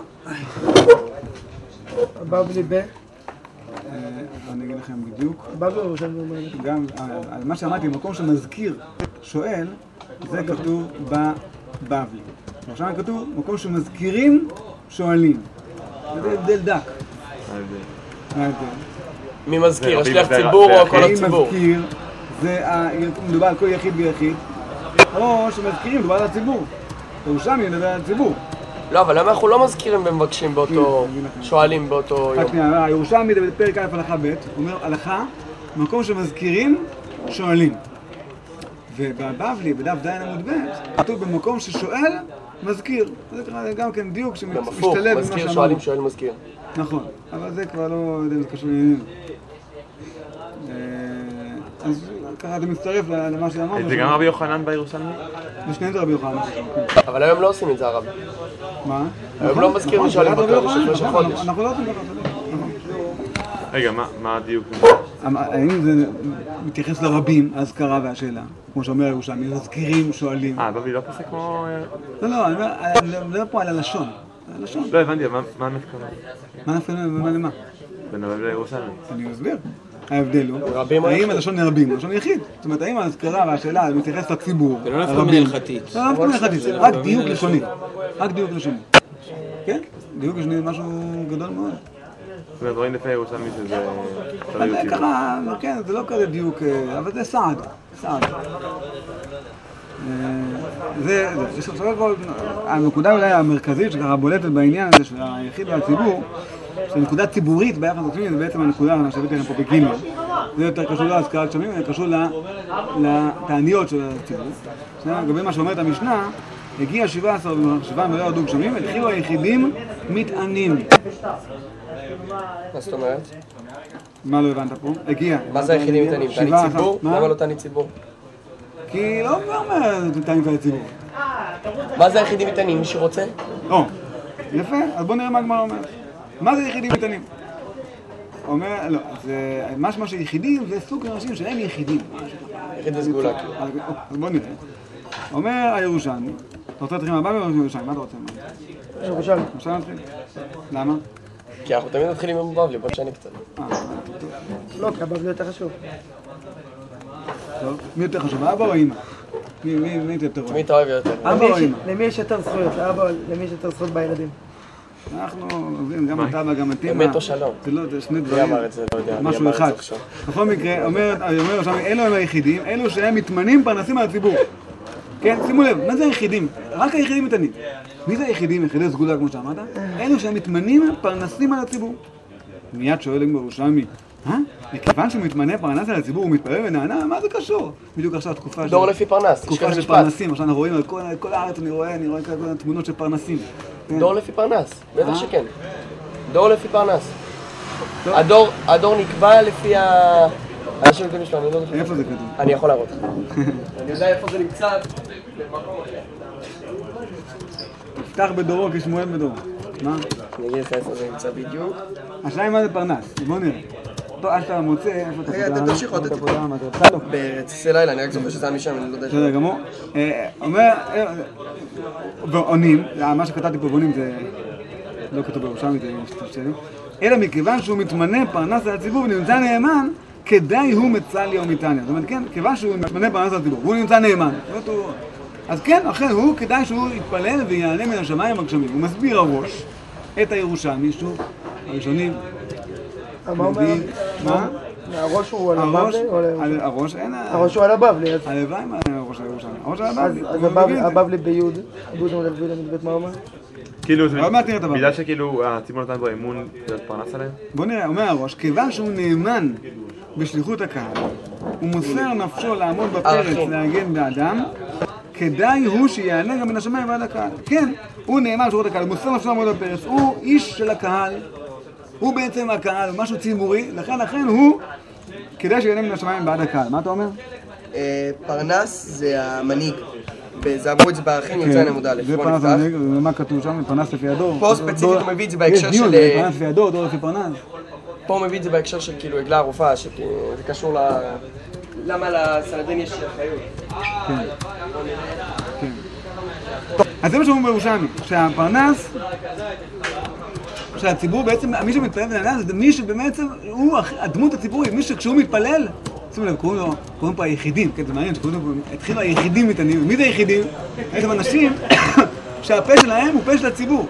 בבלי ב? אני אגיד לכם בדיוק. בבלי ירושלמי אומר לך. גם על מה שאמרתי, מקום שמזכיר שואל, זה כתוב בבלי. עכשיו כתוב, מקום שמזכירים שואלים. זה הבדל דק. ההבדל. מי מזכיר? השליח ציבור או כל הציבור? מי מזכיר, זה מדובר על כל יחיד ויחיד, או שמזכירים, מדובר על הציבור. ירושלמי מדבר על הציבור. לא, אבל למה אנחנו לא מזכירים ומבקשים באותו, שואלים באותו יום? הירושלמי זה בפרק א' הלכה ב', אומר הלכה, מקום שמזכירים, שואלים. ובבבלי, בדף דיין עמוד ב', כתוב במקום ששואל, מזכיר. זה גם כן דיוק שמשתלב עם מה שאמרנו. מזכיר, שואלים, שואל, מזכיר. נכון, אבל זה כבר לא יודע אם זה קשור לעניינים. אז ככה אתה מצטרף למה שאמרנו. זה גם רבי יוחנן בירושלמי? זה שניהם זה רבי יוחנן. אבל היום לא עושים את זה הרב. מה? היום לא מזכירים ושואלים בקודש של שלושה חודש. אנחנו לא עושים ככה. רגע, מה הדיוק? האם זה מתייחס לרבים, האזכרה והשאלה? כמו שאומר ירושלמי, מזכירים, שואלים. אה, בבי לא פסק כמו... לא, לא, אני מדבר פה על הלשון. לא הבנתי, מה הנפקנה? מה הנפקנה ומה למה? בין הרבי לירושלמי. אני מסביר. ההבדל הוא, האם הלשון נרבים, לשון יחיד. זאת אומרת, האם האזכרה והשאלה מתייחס לציבור, זה לא נפקא מינה הלכתית. לא, לא נפקא מינה הלכתית, זה רק דיוק לשוני. רק דיוק לשוני. כן? דיוק לשוני זה משהו גדול מאוד. זאת אומרת, רואים לפי ירושלמי שזה... זה ככה, כן, זה לא כזה דיוק, אבל זה סעד. סעד. זה, יש עכשיו כל... הנקודה אולי המרכזית שככה בולטת בעניין הזה של היחיד והציבור, שנקודה ציבורית ביחס עצמי, זה בעצם הנקודה שהבאתי לכם פה בגימל. זה יותר קשור להזכרת שמים, זה קשור לתעניות של הציבור. לגבי מה שאומרת המשנה, הגיע שבעה עשר שבעה ולא ירדו גשמים, התחילו היחידים מתענים. מה זאת אומרת? מה לא הבנת פה? הגיע. מה זה היחידים מתענים? תענית ציבור? למה לא תענית ציבור? כי לא אומר תענית הציבור. מה זה היחידים מתענים? מי שרוצה? או, יפה, אז בוא נראה מה הגמרא אומרת. מה זה יחידים מתענים? אומר, לא, זה משמע שיחידים זה סוג אנשים שהם יחידים. יחיד וסגולה. אז בוא נראה. אומר הירושלמי, אתה רוצה להתחיל מהבא או ירושלמי? מה אתה רוצה? ירושלמי. ירושלמי נתחיל. למה? כי אנחנו תמיד מתחילים עם בבלי, בוא נשנה קצת. לא, כי הבבלי יותר חשוב. טוב, מי יותר חשוב, אבא או אמא? מי יותר חשוב? מי אתה אוהב יותר? אבא או אמא? למי יש יותר זכויות? לאבא, למי יש יותר זכויות בילדים? אנחנו עובדים גם את אבא, גם את אמא. אמת או שלום? זה לא, זה שני מי דברים. אמר את זה? לא יודע. משהו אחד. בכל מקרה, אומר עכשיו, אלו הם היחידים, אלו שהם מתמנים פרנסים על הציבור. כן, שימו לב, מה זה היחידים? רק היחידים מתענים. מי זה היחידים? יחידי סגולה, כמו שאמרת? אלו שהם מתמנים פרנסים על הציבור. מיד שואל לגמרי ירושלמי, אה? מכיוון שהוא מתמנה פרנס על הציבור, הוא מתפלל ונענה, מה זה קשור? בדיוק עכשיו תקופה של... דור לפי פרנס, תקופה של פרנסים, עכשיו אנחנו רואים על כל הארץ, אני רואה, אני רואה כאלה תמונות של פרנסים. דור לפי פרנס, בטח שכן. דור לפי פרנס. הדור נקבע לפי ה... אנשים יודעים שלנו, אני לא יודע... איפה זה כתוב? אני יכול להראות. אני יודע איפה זה נמצא. תפתח בדורו כשמואל בדורו. מה? אני אגיד לך איפה זה נמצא בדיוק. השאלה מה זה פרנס, בוא נראה. טוב, עד שאתה מוצא, איפה אתה רגע, תמשיך עוד. ברציסי לילה, אני רק זוכר שזה היה משם, אני לא יודע. בסדר גמור. אומר, ועונים, מה שכתבתי פה ועונים זה לא כתוב בירושלמי, זה שתשתלים. אלא מכיוון שהוא מתמנה פרנס על הציבור ונמצא נאמן, כדאי הוא מצליה או מתעניה. זאת אומרת, כן, כיוון שהוא מתמנה פרנס על הציבור, והוא נמצא נאמן. אז כן, אכן הוא, כדאי שהוא יתפלל ויענה מן השמיים הגשמים. הוא מסביר הראש את הירושלמי, שוב, הראשונים. מה אומר? מה? הראש הוא על הבבלי? הראש, אין... הראש הוא על הבבלי. הלוואי מה הראש הירושלמי. הראש על הבבלי. אז הבבלי ביוד, ביוד עמוד אלפי למדבט מה אומר? כאילו, בגלל שכאילו הציבור נתן בו אמון להיות פרנס עליהם? בוא נראה, אומר הראש, כיוון שהוא נאמן בשליחות הקהל, הוא מוסר נפשו לעמוד בפרץ להגן באדם, כדאי הוא שיענה גם מן השמיים ועד הקהל. כן, הוא נאמן בשליחות הקהל, הוא מוסר נפשו לעמוד בפרץ, הוא איש של הקהל, הוא בעצם הקהל, הוא משהו ציבורי, לכן לכן הוא כדאי שיענה מן השמיים ועד הקהל. מה אתה אומר? פרנס זה המנהיג. זה אמרו את זה בערכים, יוצא עמוד א', זה פרנס המנהיג, ומה כתוב שם? פרנס לפי הדור. פה ספציפית הוא מביא את זה בהקשר של... יש דיון, פרנס לפי הדור, דור לפי פרנס. פה הוא מביא את זה בהקשר של כאילו עגלה ערופה, שזה קשור ל... למה לסנהדרין יש חיות. כן. כן. אז זה מה שאומרים בירושלמי, שהפרנס, שהציבור בעצם, מי שמתפלל בנעלם זה מי שבאמת הוא הדמות הציבורית, מי שכשהוא מתפלל, שימו לב, קוראים לו, קוראים פה היחידים, כן, זה מעניין, שקוראים לו, התחילו היחידים מתעניינים, מי זה היחידים? בעצם אנשים שהפה שלהם הוא פה של הציבור,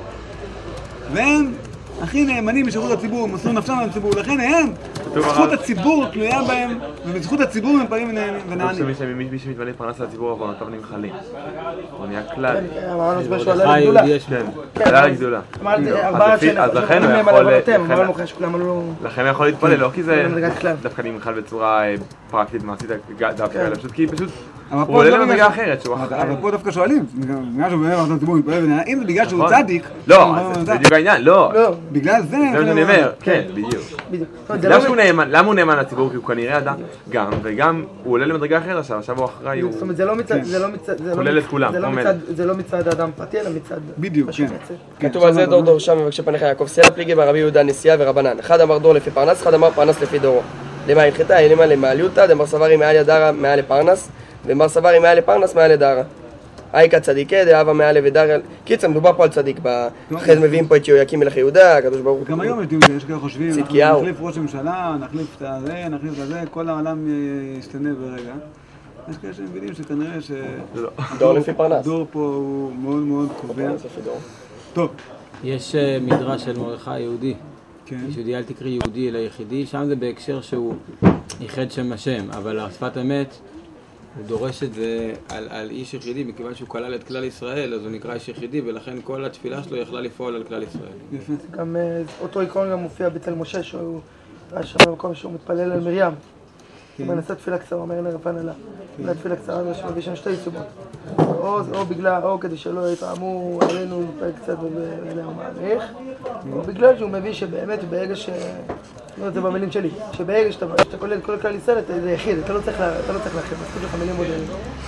והם הכי נאמנים בשירות הציבור, הם מסרו נפשם לציבור, לכן הם, זכות הציבור תלויה בהם, ובזכות הציבור הם פעמים ונענים. מי שמתמלא פרנס לציבור, אבל נתב נמחלים. הוא נהיה כלל. אמרנו שבא שהוא עלה לגדולה. כן, עלה לגדולה. אז לכן הוא יכול... לכן הוא יכול להתפלל, לא כי זה דווקא נמחל בצורה פרקטית מעשית דווקא, אלא פשוט כי פשוט... הוא עולה למדרגה אחרת שהוא אחרי. אבל פה דווקא שואלים, בגלל שהוא באמת הציבור מתפלל ונענים, אם זה בגלל שהוא צדיק... לא, זה בדיוק העניין, לא. בגלל זה... זה מה שאני אומר, כן, בדיוק. למה הוא נאמן לציבור? כי הוא כנראה אדם גם, וגם הוא עולה למדרגה אחרת עכשיו, עכשיו הוא אחראי, הוא... זאת אומרת, זה כולל את כולם, זה לא מצד האדם פרטי, אלא מצד... בדיוק, כן. כתוב על זה דור דור שם מבקשי פניך יעקב סלע פליגי ברבי יהודה נשיאה ורבנן. אחד אמר דור לפי פרנס, אחד אמר פרנס לפי דורו. למה הלכתה, אלימה למעליותא, דמר סברי מעל ידרה מעל לפרנס, ומר מעל לפרנס מעל לדרה. אייקה צדיקה, דאבה מעל ודרה. קיצר, מדובר פה על צדיק. אחרי זה מביאים פה את יהויקים מלך יהודה, הקדוש ברוך הוא. גם היום יש כאלה חושבים, אנחנו נחליף ראש ממשלה, נחליף את זה, נחליף את זה, כל העולם ישתנה ברגע. יש כאלה שמבינים שכנראה ש... דור לפי פרנס. דור פה הוא מאוד מאוד קובע. טוב. יש מדרש של מרדכי יהודי. יהודי אל תקריא יהודי אלא יחידי, שם זה בהקשר שהוא ייחד שם השם, אבל השפת אמת הוא דורש את זה על, על איש יחידי, מכיוון שהוא כלל את כלל ישראל, אז הוא נקרא איש יחידי, ולכן כל התפילה שלו יכלה לפעול על כלל ישראל. יפה. גם אותו עיקרון גם מופיע בתל משה, שהוא ראה שם במקום שהוא מתפלל על מרים. הוא מנסה תפילה קצרה, הוא אומר לרפן עלה. תפילה תפילה קצרה, יש מביא שם שתי סיבות. או בגלל, או כדי שלא יתרעמו עלינו קצת ואלה הוא מעריך, או בגלל שהוא מביא שבאמת ברגע ש... לא, זה במילים שלי, שברגע שאתה כולל כל כלל ישראל, זה יחיד, אתה לא צריך להכין, מספיק לך מילים מודלים.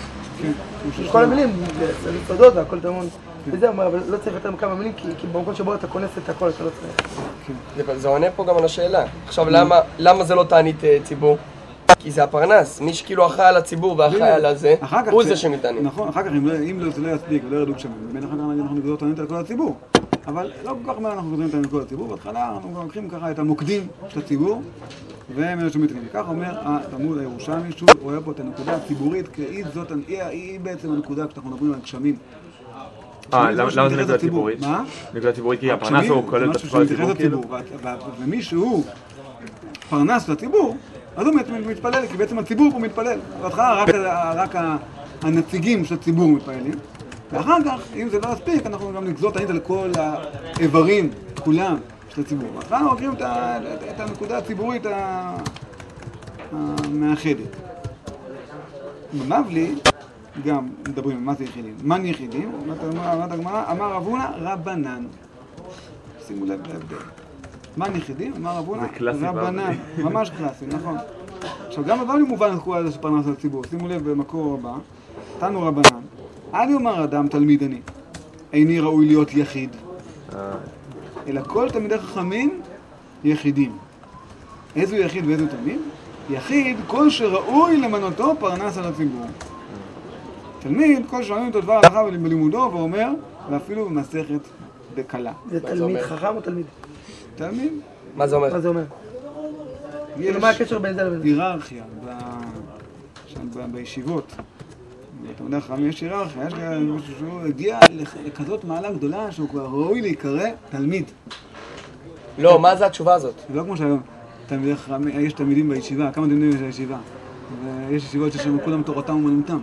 כל המילים, זה תודות והכל תמון. וזה אומר, אבל לא צריך יותר מכמה מילים, כי במקום שבו אתה כונס את הכל, אתה לא צריך. זה עונה פה גם על השאלה. עכשיו, למה זה לא תענית ציבור? כי זה הפרנס, מי שכאילו אחראי על הציבור ואחראי על זה, הוא זה שמתעניין. נכון, אחר כך אם זה לא יספיק ולא ירדו גשמים, באמת אחר כך אנחנו נגזור תענית על כל הציבור. אבל לא כל כך מהר אנחנו גוזרים תענית על כל הציבור, בהתחלה אנחנו לוקחים ככה את המוקדים של הציבור, והם אלה שמתעניינים. כך אומר התלמוד הירושלמי, שוב רואה פה את הנקודה הציבורית, כי היא בעצם הנקודה כשאנחנו מדברים על גשמים. אה, למה זה נקודה ציבורית? מה? נקודה ציבורית כי הפרנס הוא כולל את כל הציבור. ומי שהוא פרנס לציבור, אז הוא מתפלל, כי בעצם הציבור פה מתפלל. בהתחלה רק הנציגים של הציבור מתפללים. ואחר כך, אם זה לא יספיק, אנחנו גם נגזור תענית על כל האיברים, כולם, של הציבור. בהתחלה אנחנו לוקחים את הנקודה הציבורית המאחדת. במבלי, גם מדברים על מה זה יחידים. מה יחידים? אמרת הגמרא, אמר רב הונא רבנן. שימו לב להבדל. מה יחידים? אמר רב הונא רבנן. ממש קלאסי, נכון. עכשיו, גם בבבלי מובן את כל הזה שפרנס על הציבור. שימו לב במקור הבא, תנו רבנן. אל יאמר אדם תלמיד אני, איני ראוי להיות יחיד. אלא כל תלמידי חכמים יחידים. איזו יחיד ואיזו תלמיד? יחיד כל שראוי למנותו פרנס על הציבור. תלמיד כל שראוי אותו דבר הלכה בלימודו ואומר, ואפילו במסכת בקלה. זה תלמיד חכם או תלמיד? תלמיד. מה זה אומר? מה זה אומר? מה הקשר בין זה לבין זה? היררכיה בישיבות. אתה יודע, חכמים יש היררכיה, יש משהו שהוא הגיע לכזאת מעלה גדולה שהוא כבר ראוי להיקרא תלמיד. לא, מה זה התשובה הזאת? זה לא כמו שהיום, יש תלמידים בישיבה, כמה תלמידים יש בישיבה? ויש ישיבות ששם כולם תורתם ומנומתם.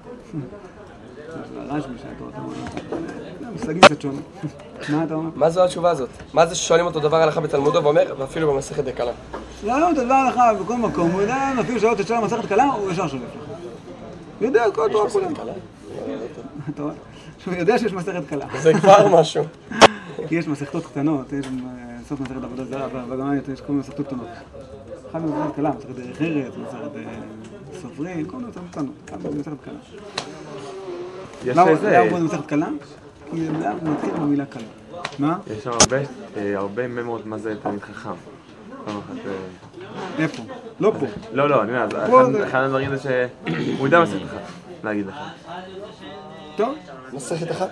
הרשמי שהיה תורתם ומנומתם. זה מושגים קצת שונה. מה אתה אומר? מה זו התשובה הזאת? מה זה ששואלים אותו דבר הלכה בתלמודו ואומר, ואפילו במסכת דקלה? לא, אתה דבר הלכה בכל מקום, הוא יודע, אפילו שאלות את שאלה במסכת קלה, הוא ישר שולף לך. הוא יודע, כל התורה כולם. אתה רואה? הוא יודע שיש מסכת קלה. זה כבר משהו. יש מסכתות קטנות, יש סוף מסכת עבודה זרה, בגמרא יש כל מיני מסכתות קטנות. אחת מסכת קלה, מסכת דרך ארץ, מסכת סופרים, כל מיני מסכתות קטנות. אחת מסכת קלה. למה הוא מסכת קלה? כי זה מתחיל במילה קלה. מה? יש שם הרבה ממות מה זה תלמיד חכם. איפה? לא פה. לא, לא, אני אומר, אחד הדברים זה שהוא יודע מסכת לך, להגיד לך. טוב, מסכת אחת?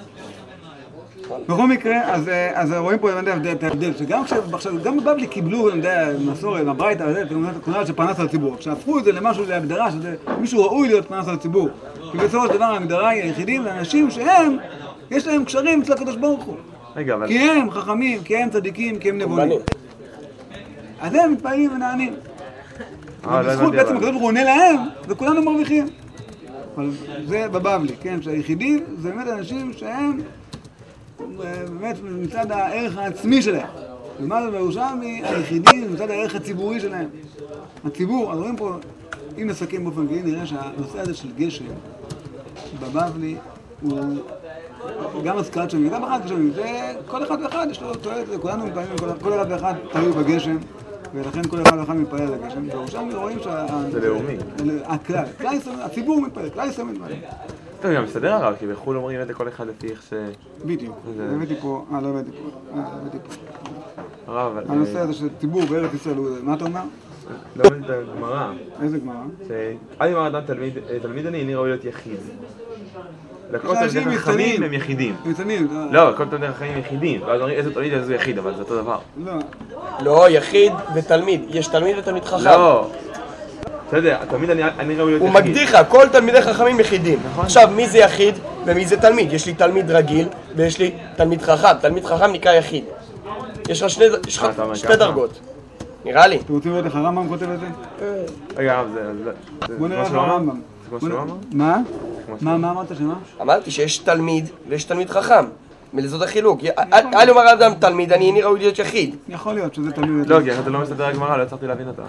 בכל מקרה, אז רואים פה את ההבדל, שגם עכשיו, גם בבבלי קיבלו, אני יודע, מסורת, הברייתא, כונן שפרנס על הציבור. כשהפכו את זה למשהו, להגדרה, שמישהו ראוי להיות פרנס על הציבור. כי בסופו של דבר ההגדרה היא היחידים לאנשים שהם, יש להם קשרים אצל הקדוש ברוך הוא. כי הם חכמים, כי הם צדיקים, כי הם נבונים. אז הם מתפעלים ונענים. בזכות בעצם הקדוש ברוך הוא עונה להם, וכולנו מרוויחים. אבל זה בבבלי, כן, שהיחידים זה באמת אנשים שהם באמת מצד הערך העצמי שלהם. ומה זה בירושלמי? היחידים מצד הערך הציבורי שלהם. הציבור, אז רואים פה, אם נסכם באופן כללי, נראה שהנושא הזה של גשם בבבלי הוא גם הזכרת שמים, גם אחד גשמים, זה כל אחד ואחד יש לו תועלת, כולנו מתפעלים, כל אחד ואחד תלוי בגשם, ולכן כל אחד ואחד מתפעל על הגשם. בירושלמי רואים שה... זה לאומי. הכלל, הציבור מתפעל, כלל ישראל מתפעל. טוב, גם מסתדר הרב, כי בחו"ל אומרים את כל אחד לפי איך ש... בדיוק, הבאתי פה, אה, לא הבאתי פה, הבאתי פה. הרב, אבל... הנושא הזה של ציבור בארץ ישראל, מה אתה אומר? לא, זה גמרא. איזה גמרא? שעד אם אדם תלמיד אני, אני ראוי להיות יחיד. לכל תלמידי חכמים הם יחידים. לא, כל תלמידי חכמים הם יחידים. ואז אומרים איזה תלמיד איזה יחיד, אבל זה אותו דבר. לא. לא, יחיד ותלמיד. יש תלמיד ותלמיד חכם. לא. בסדר, התלמיד אני ראוי להיות יחיד. הוא מגדיר לך, כל תלמידי חכמים יחידים. עכשיו, מי זה יחיד ומי זה תלמיד? יש לי תלמיד רגיל ויש לי תלמיד חכם. תלמיד חכם נקרא יחיד. יש לך שתי דרגות. נראה לי. אתם רוצים לראות איך הרמב"ם כותב את זה? רגע, זה... בוא נראה איך הרמב"ם. זה כמו שהוא אמר? מה? מה, מה אמרת שמה? אמרתי שיש תלמיד ויש תלמיד חכם. ולזאת החילוק. אל יאמר האדם תלמיד, אני איני ראוי להיות יחיד. יכול להיות שזה תלמיד. לא, כי אתה לא מסתדר הגמרא, לא הצלחתי להבין אותה.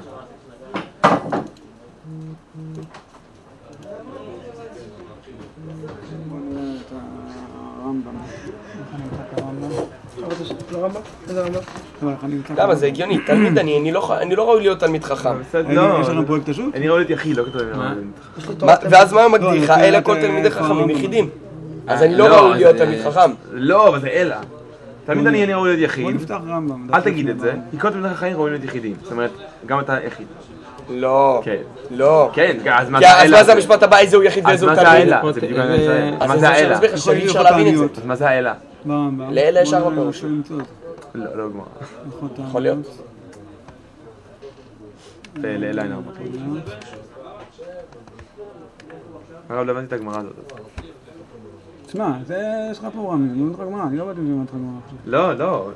בוא נראה את הרמב"ם. למה זה הגיוני? תלמיד אני, אני לא ראוי להיות תלמיד חכם. יש לנו פרויקט השו"ת? אני ראוי להיות יחיד, לא כתוב לי. ואז מה הוא מגדיר לך? אלא כל תלמידי חכמים יחידים. אז אני לא ראוי להיות תלמיד חכם. לא, אבל זה אלא. תלמיד אני ראוי להיות יחיד. בוא נפתח רמב"ם. אל תגיד את זה, כי כל תלמידי חכמים ראוי להיות יחידים. זאת אומרת, גם אתה יחיד. לא. כן. לא. כן, אז מה זה האלה? אז מה זה המשפט הבא? איזה הוא יחיד ואיזה הוא תלמיד? זה בדיוק מה זה. מה זה האלה? אי אפשר להבין את זה. אז מה זה האלה? לאלה יש ארבע פירושים. לא, לא גמרא. יכול להיות. לאלה אין ארבע פירושים. הרב, לא הבנתי את הגמרא הזאת. תשמע, יש לך פה רמי, לא נתראה גמרא, אני לא באתי עם זה גמרא עכשיו. לא, לא.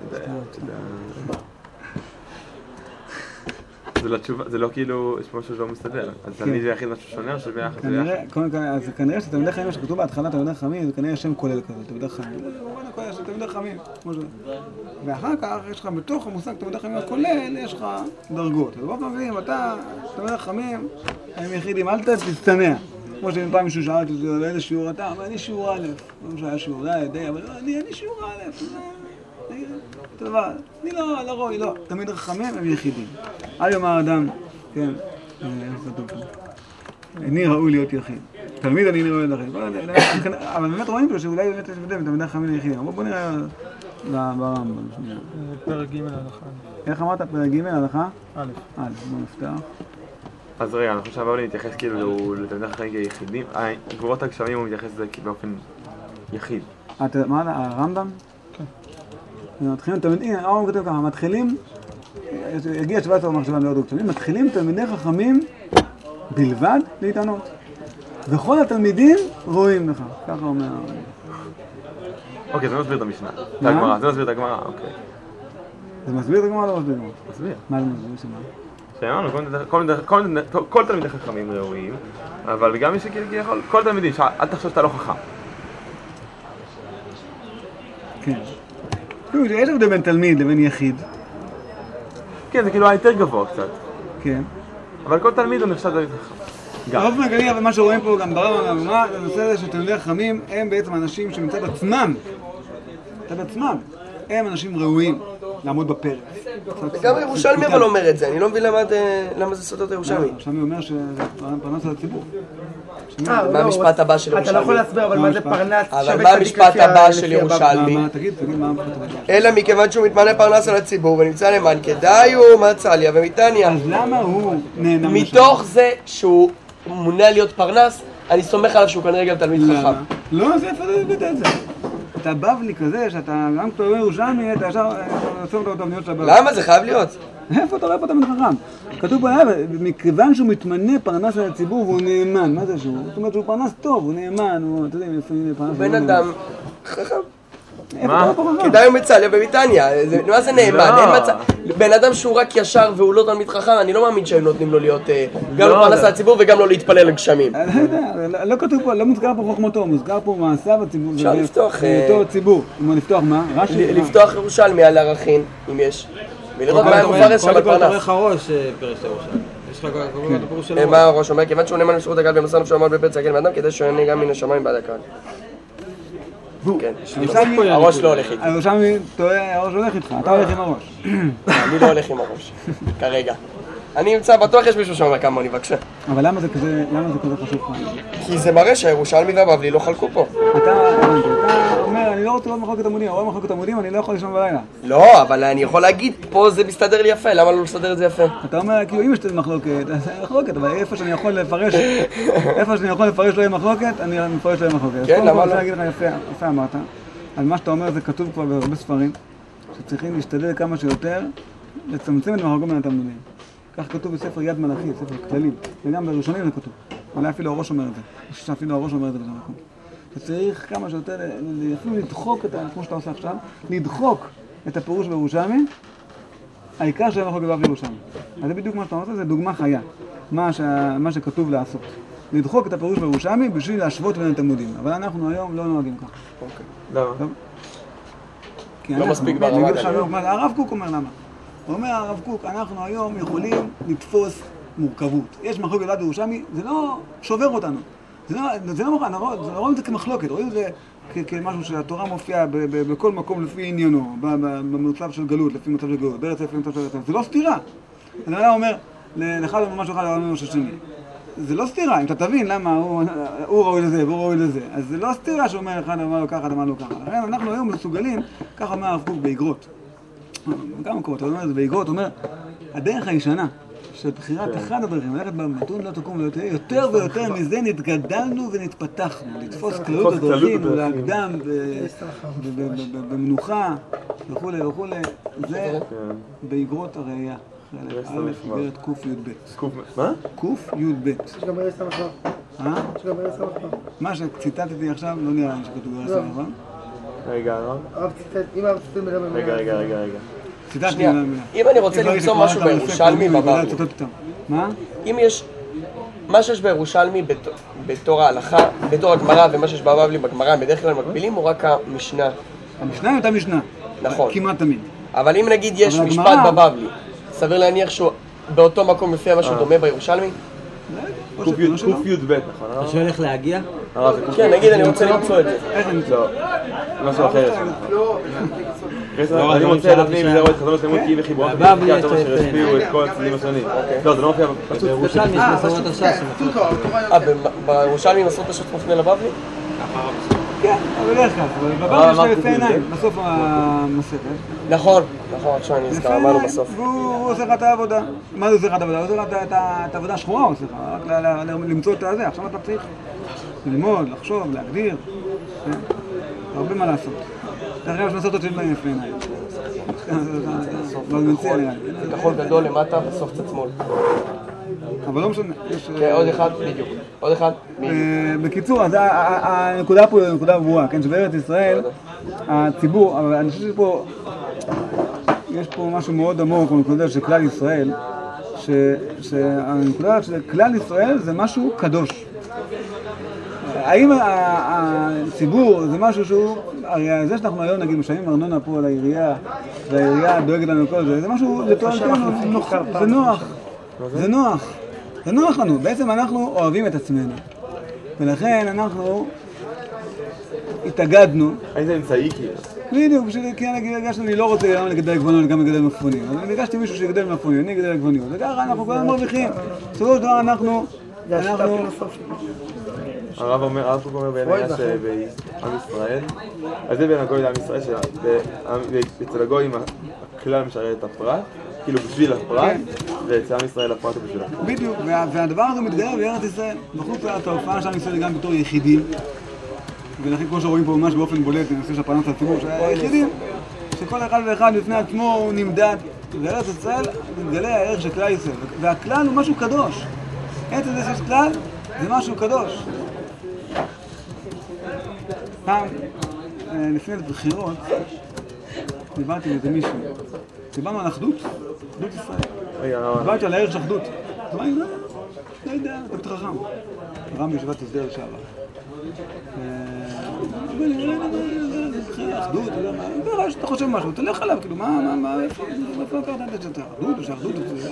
זה לא תשובה, זה לא כאילו, יש משהו שלא מסתדר. אז תלמיד ויחיד משהו שונה או שביחד זה ביחד? אז כנראה שתלמידי חכמים שכתוב בהתחלה תלמידי חכמים, זה כנראה שם כולל כזה, תלמידי חכמים. זה תלמידי חכמים, כמו שזה. ואחר כך יש לך בתוך המושג תלמידי חכמים הכולל, יש לך דרגות. אז באופן מבינים, אתה, תלמידי חכמים, הם יחידים, אל תצטנע. כמו שפעם מישהו שאל אותי, איזה שיעור אתה? אבל אני שיעור א', לא שהיה שיעור ד', אבל אני שיעור א'. דבר, אני לא, לא רואי, לא. תמיד חכמים הם יחידים. אל יאמר האדם, כן, איך כתוב פה. איני ראוי להיות יחיד. תלמיד אני איני ראוי להיות יחיד. אבל באמת רואים פה שאולי באמת יש הבדל בתלמידי חכמים ליחידים. בוא נראה ברמב"ם. פרק ג' הלכה. איך אמרת? פרק ג' הלכה? א'. א', בוא נפתח. אז רגע, אני חושב שהבא להתייחס כאילו לתלמידי חכמים כיחידים. גבורות הגשמים הוא מתייחס לזה באופן יחיד. מה, הרמב"ם? מתחילים תלמיד, הנה, הרמב"ם כותב ככה, מתחילים, יגיע שבעת המחשבה מאוד גדולים, מתחילים תלמידי חכמים בלבד להתענות. וכל התלמידים רואים לך, ככה אומר הרמב"ם. אוקיי, זה מסביר את המשנה, את הגמרא, זה מסביר את הגמרא, אוקיי. זה מסביר את הגמרא או לא מסביר את הגמרא? מסביר. מה זה מסביר שמה? שאמרנו, כל תלמידי חכמים ראויים, אבל גם מי שכביכול, כל תלמידים, אל תחשוב שאתה לא חכם. כן. יש הבדל בין תלמיד לבין יחיד. כן, זה כאילו היותר גבוה קצת. כן. אבל כל תלמיד הוא נחשב תלמיד חכם. באופן כללי, אבל מה שרואים פה גם ברמב"ם, זה הנושא הזה שתלמידי חכמים הם בעצם אנשים שמצד עצמם, מצד עצמם, הם אנשים ראויים לעמוד בפרק. גם ירושלמי אבל אומר את זה, אני לא מבין למה זה סותר את ירושלמי. ירושלמי אומר שזה פרנס על הציבור. מה המשפט הבא של ירושלמי? אתה לא יכול להסביר, אבל מה זה פרנס? אבל מה המשפט הבא של ירושלמי? תגיד, תגיד מה המשפט הבא. אלא מכיוון שהוא מתמנה פרנס על הציבור ונמצא למען כדאי הוא מצליה ומיתניה. אז למה הוא נהנה משם? מתוך זה שהוא מונה להיות פרנס, אני סומך עליו שהוא כנראה גם תלמיד חכם. לא, זה איפה אתה הבאת את זה? אתה בבלי כזה, שאתה גם כשאתה אומר ירושלמי, אתה ישר עושה אותו בתבניות של הבבלי. למה? זה חייב להיות. איפה אתה רואה פה תלמיד חכם? כתוב פה, מכיוון שהוא מתמנה פרנס על הציבור והוא נאמן, מה זה שהוא? זאת אומרת שהוא פרנס טוב, הוא נאמן, הוא, אתה יודע, לפעמים פרנס... בן אדם חכם. מה? כדאי הוא מצליה בביטניה, מה זה נאמן? אין מצב. בן אדם שהוא רק ישר והוא לא תלמיד חכם, אני לא מאמין שהיו נותנים לו להיות גם לא פרנס על הציבור וגם לא להתפלל לגשמים. אני לא יודע, לא כתוב פה, לא מוזכר פה חוכמתו, מוזכר פה מעשיו הציבור. אפשר לפתוח... ציבור. לפתוח מה? לפתוח ירושלמי על ערכים, אם יש. ולראות מה הוא מפרש שם על פרנס. קודם כל אתה רואה חרוש פרש ירושלמי. יש לך כל כך הפירוש של הראש. מה הראש אומר? כיוון שהוא נאמן לשירות הקהל במסע נפשו עמד בפצע הקהל מאדם, כדי שהוא יענה גם מן השמיים בעד הקהל. כן, הראש לא הולך איתי. הירושלמי טועה, הראש הולך איתך, אתה הולך עם הראש. אני לא הולך עם הראש, כרגע. אני אמצא, בטוח יש מישהו שאומר כמוני, בבקשה. אבל למה זה כזה, למה זה כזה חשוב לך? כי זה מראה שהירושלמי והבבלי לא חלקו פה. אתה אומר, אני לא רוצה לראות מחלוקת עמודים, רואה מחלוקת עמודים, אני לא יכול לישון בלילה. לא, אבל אני יכול להגיד, פה זה מסתדר לי יפה, למה לא לסדר את זה יפה? אתה אומר, כאילו, אם יש מחלוקת, מחלוקת, אבל איפה שאני יכול לפרש, איפה שאני יכול לפרש לא יהיה מחלוקת, אני מפרש לא יהיה מחלוקת. כן, למה לא? אני רוצה להגיד לך יפה, יפה אמרת, על מה שאתה אומר זה כתוב כבר בהרבה ספרים, שצריכים להשתדל כמה שיותר לצמצם את מחלוקות בין התלמידים. כך כתוב בספר יד מלאכי, ספר כללים, וגם בראשונים זה כתוב. אולי אפילו הראש אומר את זה, אני חושב שאפילו הראש אומר את זה בזה מקום. אתה צריך כמה שיותר, אפילו לדחוק את ה... כמו שאתה עושה עכשיו, לדחוק את הפירוש בירושלמי, העיקר של המחלוקת בבבלי ירושלמי. אז זה בדיוק מה שאתה עושה, זה דוגמה חיה, מה, ש... מה שכתוב לעשות. לדחוק את הפירוש בירושלמי בשביל להשוות בין התלמודים, אבל אנחנו היום לא נוהגים ככה. אוקיי. למה? לא מספיק ברמה. הרב קוק אומר למה. הוא אומר הרב קוק, אנחנו היום יכולים לתפוס מורכבות. יש מחלוקת בבבלי ירושלמי, זה לא שובר אותנו. זה לא, זה לא, אנחנו לא רואים את זה כמחלוקת, רואים את זה כמשהו שהתורה מופיעה בכל מקום לפי עניינו, במצב של גלות, לפי מצב של גלות, בארץ לפי מצב של ארץ. זה לא סתירה. אדם אומר, לאחד אומר משהו אחד, לאחד אומר משהו שני. זה לא סתירה, אם אתה תבין למה הוא, הוא ראוי לזה והוא ראוי לזה. אז זה לא סתירה שאומר אחד אמר לו ככה, אחד אמר לו ככה. לכן אנחנו היום מסוגלים, ככה אומר הרב קוק באגרות. כמה מקומות, הוא אומר את זה באגרות, הוא אומר, הדרך הישנה. של בחירת אחד הדרכים, ללכת במתון לא תקום ולא תהיה, יותר ויותר מזה נתגדלנו ונתפתחנו, לתפוס כללות הדרכים ולהקדם במנוחה וכולי וכולי, זה באגרות הראייה, א' איגרת קי"ב. מה? קי"ב. יש גם ארץ המחר. אה? יש גם ארץ המחר. מה שציטטתי עכשיו לא נראה לי שכתוב ארץ המחר. רגע, לא? הרב ציטט, אם הרב ציטט מילה במילה. רגע, רגע, רגע, רגע. שנייה, אם אני רוצה למצוא משהו בירושלמי בבבלי, מה? אם יש, מה שיש בירושלמי בתור ההלכה, בתור הגמרא ומה שיש בבבלי בגמרא, הם בדרך כלל מקבילים או רק המשנה? המשנה היא אותה משנה. נכון. כמעט תמיד. אבל אם נגיד יש משפט בבבלי, סביר להניח שהוא באותו מקום מופיע משהו דומה בירושלמי? קי"ב, נכון? אתה שואל איך להגיע? כן, נגיד אני רוצה למצוא את זה. איך אני מצוא? משהו אחר. אני רוצה להבנים אם זה רואה את חזון השלמות כי אם וחיבורת בפרקי התורה שהשפיעו את כל הצדדים השונים. לא, זה לא מופיע פשוט. בירושלמי יש מסורת הש"ס. אה, בירושלמי מסורת הש"ס מופנה לבבלי? כן, אבל איך ככה, אבל בבבלי יש לך יפה עיניים, בסוף המסכת. נכון, נכון, עכשיו אני נזכר, אמרנו בסוף. והוא עושה לך את העבודה. מה זה עושה לך את העבודה? הוא עושה לך את העבודה השחורה, הוא עושה לך, רק למצוא את הזה. עכשיו אתה צריך ללמוד, לחשוב, להגדיר. הרבה מה לעשות. אתה חייב לעשות עוד שיש בהם יפה עיניים. זה כחול גדול למטה בסוף צד שמאל. אבל לא משנה. כן, עוד אחד, בדיוק. עוד אחד, בדיוק. בקיצור, אז הנקודה פה היא נקודה ברורה, כן, שבארץ ישראל, הציבור, אבל אני חושב שפה, יש פה משהו מאוד עמוק, הנקודה של כלל ישראל, שהנקודה של כלל ישראל זה משהו קדוש. האם הציבור זה משהו שהוא, הרי זה שאנחנו היום נגיד משלמים ארנונה פה על העירייה, והעירייה דואגת לנו כל זה, זה משהו לתועלתנו, זה נוח, זה נוח, זה נוח לנו, בעצם אנחנו אוהבים את עצמנו, ולכן אנחנו התאגדנו. איזה אמצעי כאילו? בדיוק, כי אני הרגשתי, אני לא רוצה גם לגדל גבעונים, גם לגדל מלפפונים, אז אני הרגשתי מישהו שיגדל מלפפונים, אני אגדל גבעוניות, וככה אנחנו כולנו מרוויחים, בסופו של דבר אנחנו, אנחנו הרב אומר, הרב קוק אומר בעניין שבעם ישראל, אז זה בין הגוי לעם ישראל, שאצל הגויים הכלל משרת את הפרט, כאילו בשביל הפרט, ואצל עם ישראל הפרט הוא בשביל הפרט. בדיוק, והדבר הזה מתגלה בארץ ישראל, בחוץ ההופעה של עם ישראל גם בתור יחידים, ולכן כמו שרואים פה ממש באופן בולט, בנושא של הפרנס לציבור, שהיחידים, שכל אחד ואחד בפני עצמו הוא נמדד, בארץ ישראל מתגלה הערך של כלל ישראל, והכלל הוא משהו קדוש. עצם זה שיש כלל, זה משהו קדוש. פעם, לפני בחירות, דיברתי עם איזה מישהו, דיברנו על אחדות, אחדות ישראל. דיברתי על הערך של אחדות. אמרתי, לא, לא יודע, אתה מתחכם. רם בישיבת הסדר לשעבר. אחדות, אתה יודע מה, אתה חושב משהו, תלך עליו, כאילו, מה, מה, איפה לקחת את זה? אחדות או שאחדות או זה?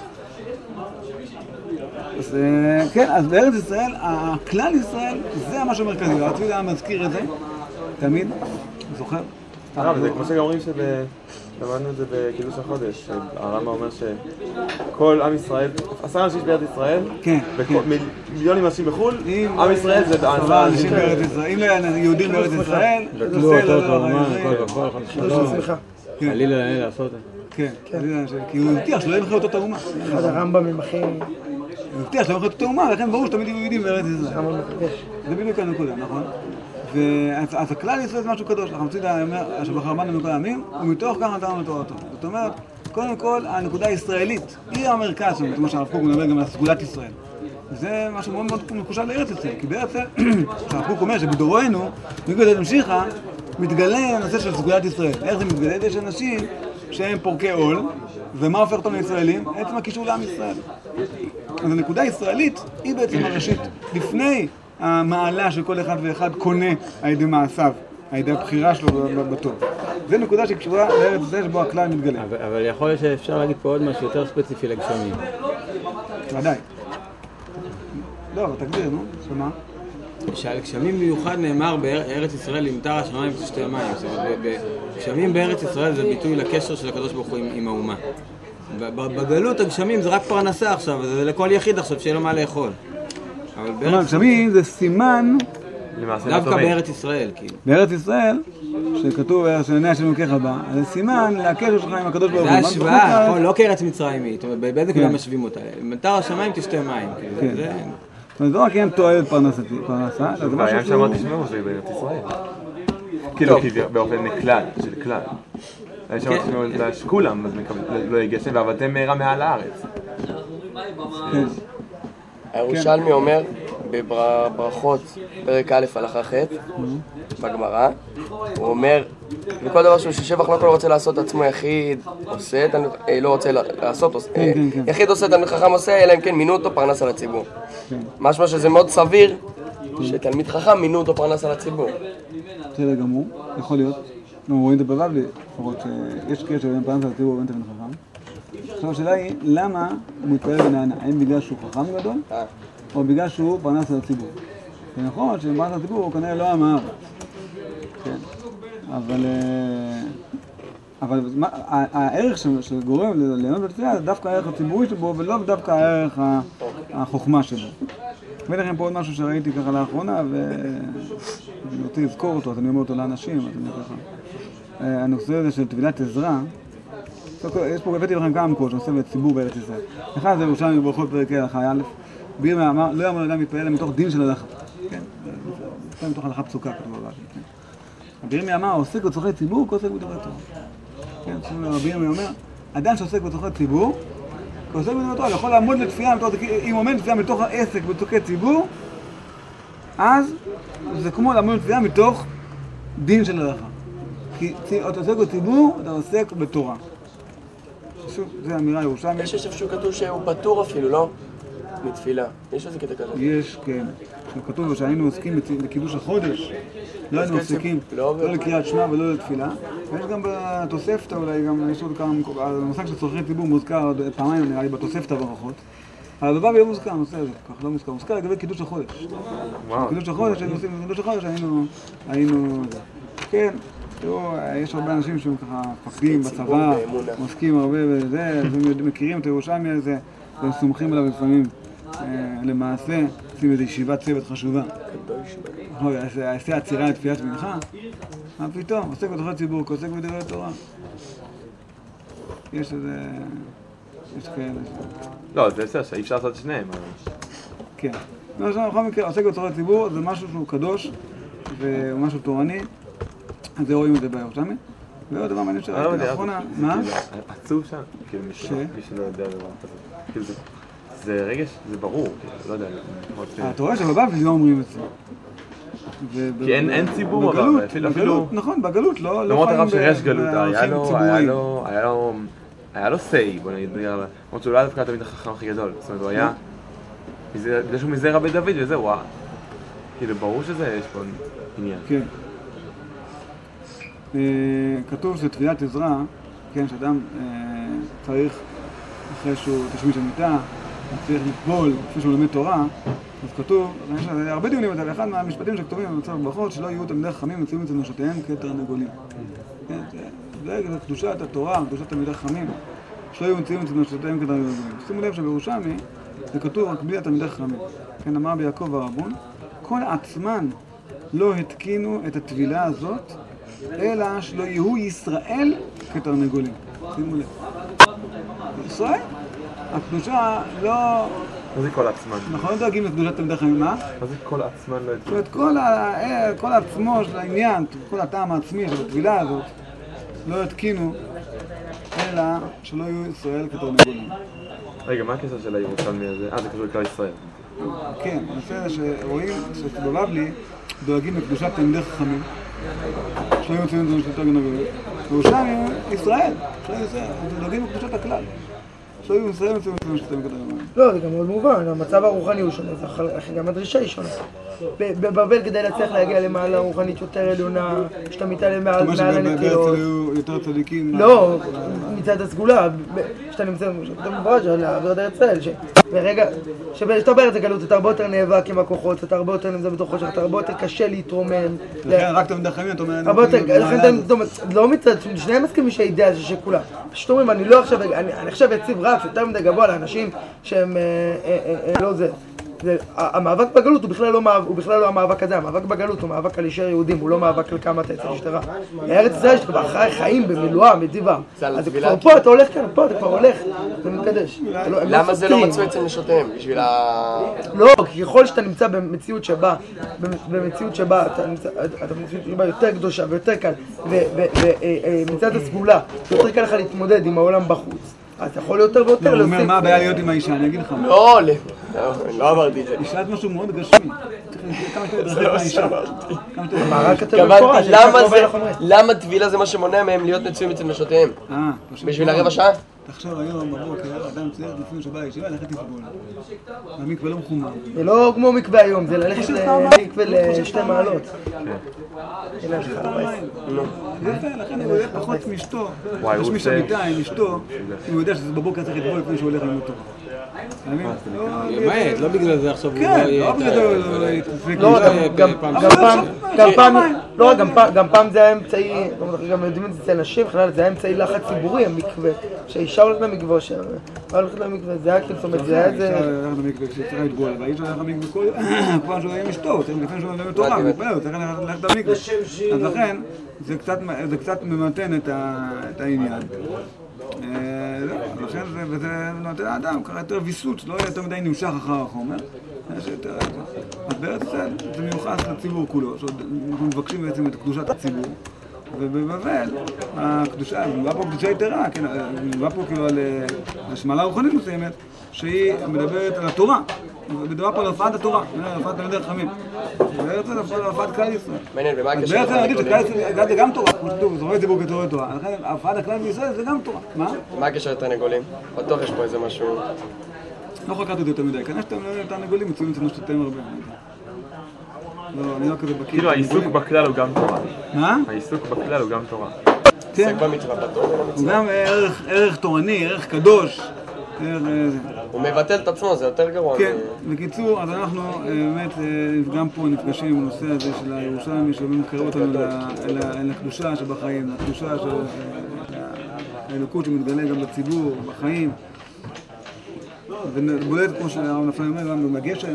אז כן, אז בארץ ישראל, הכלל ישראל, זה משהו מרכזי, רציתי היה מזכיר את זה, תמיד, זוכר? הרב, זה כמו שגם אומרים שלמדנו את זה בקידוש החודש, הרמב"ם אומר שכל עם ישראל, עשרה אנשים בארץ ישראל, ומיליונים אנשים בחו"ל, עם ישראל זה עשרה אנשים בארץ ישראל. אם לא יהודים בארץ ישראל, גדלו אותו תרומה, הכל וכל, חלום, חלילה להם לעשות את זה. כן, כי הוא הבטיח שלא ימחה אותו תרומה. אחד הרמב"מים הכי... הוא הבטיח שלא ימחה אותו תרומה, לכן ברור שתמיד יהיו יהודים בארץ ישראל. זה בדיוק הנקודה, נכון? אז הכלל ישראל זה משהו קדוש, אנחנו מצידה אומר שבחר בנו מכל העמים, ומתוך כך נתנו לתורתו. זאת אומרת, קודם כל, הנקודה הישראלית היא המרכז, כמו שהרב קוק מדבר גם על סגולת ישראל. זה משהו מאוד מאוד מקושר לארץ ישראל, כי בארץ ישראל, שהרב קוק אומר שבדורנו, מגודל המשיכה, מתגלה הנושא של סגולת ישראל. איך זה מתגלה? יש אנשים שהם פורקי עול, ומה הופך אותם לישראלים? עצם הקישור לעם ישראל. אז הנקודה הישראלית היא בעצם הראשית, לפני המעלה שכל אחד ואחד קונה על ידי מעשיו, על ידי הבחירה שלו בטוב. זו נקודה שקשורה לארץ ישראל שבו הכלל מתגלה. אבל, אבל יכול להיות שאפשר להגיד פה עוד משהו יותר ספציפי לגשמים. ודאי. לא, אבל תגדיר, נו, שמה? שעל גשמים מיוחד נאמר בארץ ישראל ימטר השמיים ותשתה המים. זאת אומרת, גשמים בארץ ישראל זה ביטוי לקשר של הקדוש ברוך הוא עם, עם האומה. בגלות הגשמים זה רק פרנסה עכשיו, זה לכל יחיד עכשיו שיהיה לו מה לאכול. אבל גשמים זה סימן דווקא בארץ ישראל, כאילו. בארץ ישראל, שכתוב שנענה השם אלוקיך בה, זה סימן להקשר שלך עם הקדוש ברוך הוא. זה השוואה, לא כארץ מצרימית, באיזה כולם משווים אותה. ימטר השמיים תשתה מים, כאילו. זה לא רק הם תועלת פרנסה. זה בעיה שאמרתי שמעו זה בארץ ישראל. כאילו, באופן כלל, של כלל. אני שמעתי שמעו שכולם לא יגשם, ועבדתם מהרה מעל הארץ. הירושלמי אומר בברכות פרק א' הלכה ח' בגמרא, הוא אומר בכל דבר שהוא ששבח לא כל רוצה לעשות עצמו יחיד עושה, לא רוצה לעשות, יחיד עושה, תלמיד חכם עושה, אלא אם כן מינו אותו פרנס על הציבור. משמע שזה מאוד סביר שתלמיד חכם מינו אותו פרנס על הציבור. בסדר גמור, יכול להיות. אנחנו רואים את זה בבבלי, לפחות שיש קשר בין פרנס על הציבור ובין תלמיד חכם. עכשיו השאלה היא, למה הוא מתפעל ונענה? האם בגלל שהוא חכם גדול, או בגלל שהוא פרנס על הציבור? זה נכון שפרנס על הציבור הוא כנראה לא עם הארץ. כן. אבל... אבל הערך שגורם ליהנות בתפילה זה דווקא הערך הציבורי שבו, ולא דווקא הערך החוכמה שבו. ואין לכם פה עוד משהו שראיתי ככה לאחרונה, ואני רוצה לזכור אותו, אז אני אומר אותו לאנשים, אז אני ככה. הנושא הזה של טבילת עזרא, יש פה, הבאתי לכם כמה מקורות שנושא בציבור בארץ ישראל. אחד זה ירושלמי בברכות פרק הלכה א', בירמיה אמר, לא יאמר אדם מתפלל מתוך דין של הלכה. כן, זה מתוך הלכה פסוקה כתוב בבא. בירמיה אמר, עוסק בצורכי ציבור, כעוסק בדברי תורה. כן, בירמיה אומר, אדם שעוסק בצורכי ציבור, כעוסק בדברי תורה, יכול לעמוד לתפילה, אם עומד לתפילה מתוך העסק בצורכי ציבור, אז זה כמו לעמוד לתפילה מתוך דין של הלכה. כי אתה עוסק בציבור, אתה עוסק בתורה. שוב, זו אמירה ירושלמית. יש איפה שהוא כתוב שהוא פטור אפילו, לא? מתפילה. יש איזה קטע כזה? יש, כן. כתוב שהיינו עוסקים בקידוש החודש. לא היינו עוסקים, לא לקריאת שמע ולא לתפילה. ויש גם בתוספתא, אולי גם, יש עוד כמה, המושג של צורכי ציבור מוזכר פעמיים, נראה לי, בתוספתא ברכות. אבל הדבר לא מוזכר, הנושא הזה, כך לא מוזכר. מוזכר לגבי קידוש החודש. קידוש החודש, היינו עושים בקידוש החודש, היינו... כן. תראו, יש הרבה אנשים שהם ככה מפקדים בצבא, עוסקים הרבה בזה, אז הם מכירים את הירושלמי הזה, והם סומכים עליו לפעמים. למעשה, עושים איזו ישיבת צוות חשובה. עושה עצירה לתפילת מנחה, מה פתאום? עוסק בתורת ציבור, עוסק בדברי תורה. יש איזה... יש כאלה... לא, זה בסדר, שאי אפשר לעשות את שניהם. כן. בכל מקרה, עוסק בצורת ציבור זה משהו שהוא קדוש והוא משהו תורני, אז זה רואים את זה בירושלמי. ועוד דבר מעניין שראיתי לאחרונה, מה? עצוב שם, כאילו מי שלא יודע דבר כזה. זה רגש, זה ברור, לא יודע. אתה רואה שבבבל לא אומרים את זה. כי אין ציבור, אבל אפילו... נכון, בגלות, לא חיים למרות הרב שיש גלות, היה לו סי, בוא נגיד, למרות שהוא לא היה דווקא תמיד החכם הכי גדול, זאת אומרת, הוא היה... בגלל שהוא מזרע בית דוד וזהו, כאילו ברור שזה יש פה עניין. כן. כתוב שתפילת עזרא, כן, שאדם צריך, אחרי שהוא תשמיש המיטה, צריך לטבול, לפי שהוא לומד תורה, אז כתוב, יש הרבה דיונים על זה, ואחד מהמשפטים שכתובים במצב ברכות, שלא יהיו תלמידי חכמים מציעים אצל נשותיהם כתרנגולים. זה קדושת התורה, קדושת תלמידי חכמים, שלא יהיו מציעים אצל נשותיהם כתרנגולים. שימו לב שבירושלמי זה כתוב רק בלי התלמידי חכמים. כן, אמר ביעקב הרבון, כל עצמן לא התקינו את הטבילה הזאת, אלא שלא יהיו ישראל כתרנגולים. שימו לב. ישראל? הקדושה לא... מה זה כל עצמן? אנחנו לא דואגים לקדושת תלמידי חכמים, מה? מה זה כל עצמן לא התקינו? זאת אומרת, כל עצמו של העניין, כל הטעם העצמי של הטבילה הזאת, לא התקינו, אלא שלא יהיו ישראל כתרנגולים. רגע, מה הקשר של הירושלמי הזה? אה, זה קשור לכלל ישראל. כן, הנושא שרואים שבבבלי דואגים לקדושת תלמידי חכמים, שלא יהיו ציונים של תרנגולים. בירושלמי ישראל, דואגים לקדושת הכלל. שלא יהיו ישראל ציונים של תרנגולים. לא, זה גם מאוד מובן, המצב הרוחני הוא שונה, גם הדרישה היא שונה. בבבל כדי להצליח להגיע למעלה רוחנית יותר עליונה, שאתה מתעלה מעל הנטיות. אתה אומר שבארץ היו יותר צדיקים? לא, מצד הסגולה, שאתה נמצא במברז' על עבודת ארץ ישראל, שברגע, שאתה בארץ הגלות אתה הרבה יותר נאבק עם הכוחות, אתה הרבה יותר נמצא בתוך חושך, אתה הרבה יותר קשה להתרומם. לכן רק תלמידי חכמים, אתה אומר... לכן אתה לא מצד, שניהם מסכימים שהאידאה זה שכולה. פשוט אומרים, אני לא עכשיו, אני עכשיו אציב רף יותר מדי גבוה לאנשים שהם לא זה. המאבק בגלות הוא בכלל לא הוא בכלל לא המאבק הזה, המאבק בגלות הוא מאבק על להישאר יהודים, הוא לא מאבק על כמה אתה אצל משטרה. בארץ ישראל שאתה כבר חיים במילואה, מטבעם. אז כבר פה אתה הולך כאן, פה אתה כבר הולך, זה מתקדש. למה זה לא מצוי אצל נשותיהם? בשביל ה... לא, כי ככל שאתה נמצא במציאות שבה, במציאות שבה אתה נמצא, אתה במציאות שבה יותר קדושה ויותר קל, ומצד הסגולה יותר קל לך להתמודד עם העולם בחוץ. אז אתה יכול יותר ויותר להוסיף... הוא אומר, מה הבעיה להיות עם האישה? אני אגיד לך. לא, לא אמרתי את זה. היא שאלת משהו מאוד גשמי. כמה שאתה מתרחק מהאישה. למה טבילה זה מה שמונע מהם להיות מצויים אצל נשותיהם? בשביל הרבע שעה? תחשוב, היום בבוקר, אדם צריך לפני שבא לישיבה, ללכת לסבול. המקווה לא מחומר. זה לא כמו מקווה היום, זה ללכת למקווה לשתי מעלות. לכן הוא יודע פחות מאשתו, תשמיש המיטה עם אשתו, הוא יודע שזה בבוקר צריך לטבול לפני שהוא הולך עם אותו. למעט, לא בגלל זה עכשיו הוא לא יהיה... כן, לא בגלל זה, גם פעם זה היה אמצעי, גם יודעים את זה אצל נשים, זה היה אמצעי לחץ ציבורי, המקווה, שהאישה הולכת למקווה, הולכת למקווה, זה היה כאילו, זאת אומרת, זה היה איזה... הולכת למקווה כשצריכה להתגול, והאיש הולך למקווה כל... כבר שהוא היה עם אשתו, לפני שהוא הולך לתורה, הוא צריך ללכת למקווה. אז לכן, זה קצת ממתן את העניין. לכן זה נותן לאדם ככה יותר ויסות, לא יותר מדי נמשך אחר החומר. אז בארץ ישראל זה מיוחס לציבור כולו, אנחנו מבקשים בעצם את קדושת הציבור. ובבבל, הקדושה, נובע פה קדושה יתרה, נובע פה כאילו על השמלה רוחנית מסוימת, שהיא מדברת על התורה, מדובר פה על הופעת התורה, על הופעת תלמידי חכמים. בארץ ישראל על הופעת כלל ישראל. מעניין, ומה הקשר? בארץ ישראל נגיד שכלל ישראל זה גם תורה, כמו שכתוב, זה רואה ציבור כתורי תורה, לכן הופעת הכלל בישראל זה גם תורה. מה? מה הקשר לתרנגולים? בטוח יש פה איזה משהו... לא חקרתי את זה יותר מדי, כנראה שאתם לא יודעים תרנגולים, מצויים אצל נשותיהם הרבה. לא, אני לא כזה בקיא. כאילו העיסוק בכלל הוא גם תורה. מה? העיסוק בכלל הוא גם תורה. עסק במצווה בתורה. הוא גם ערך תורני, ערך קדוש. הוא מבטל את עצמו, זה יותר גרוע. כן, בקיצור, אז אנחנו באמת גם פה נפגשים עם הנושא הזה של הירושלמי, שבאמת מקרב אותנו אל הקדושה שבחיים, לקדושה של האלוקות שמתגלה גם בציבור, בחיים. ובולט כמו שהרב נפתלי אומר, גם בגשם.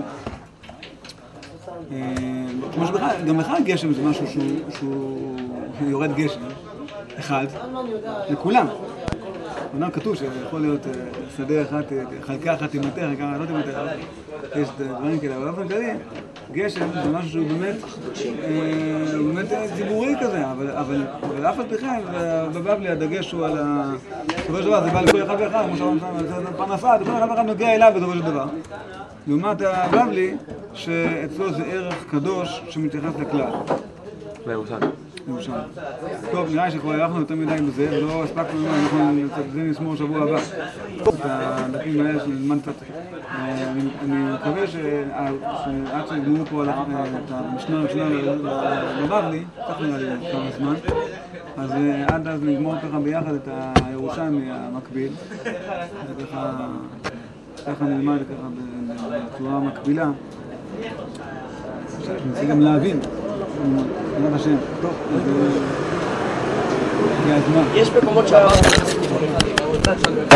כמו שבכלל, גם בכלל גשם זה משהו שהוא יורד גשם, אחד, לכולם. אומנם כתוב שיכול להיות שדה אחת, חלקה אחת תימתר, חלקה אחת לא תימתר, יש דברים כאלה, אבל באופן כללי, גשם זה משהו שהוא באמת, הוא באמת ציבורי כזה, אבל אף על פי כן, בבבלי הדגש הוא על ה... בסופו של דבר זה בא לכל אחד ואחד, כמו שאמרנו, זה פרנסה, וכל אחד ואחד נוגע אליו בסופו של דבר. לעומת הבבלי, שאצלו זה ערך קדוש שמתייחס לכלל. לירושלים. לירושלים. טוב, נראה לי שכבר הלכנו יותר מדי בזה, ולא הספקנו, אנחנו נשמור שבוע הבא. את הדפים האלה שנלמד קצת. אני מקווה שעד שנגמרו פה את המשנה הראשונה בבבלי, כך נראה לי כמה זמן, אז עד אז נגמור ככה ביחד את הירושלמי המקביל. ככה נלמד ככה בצורה מקבילה. ננסה גם להבין. בעזרת השם. טוב, אז הגיע הזמן. יש מקומות שאמרת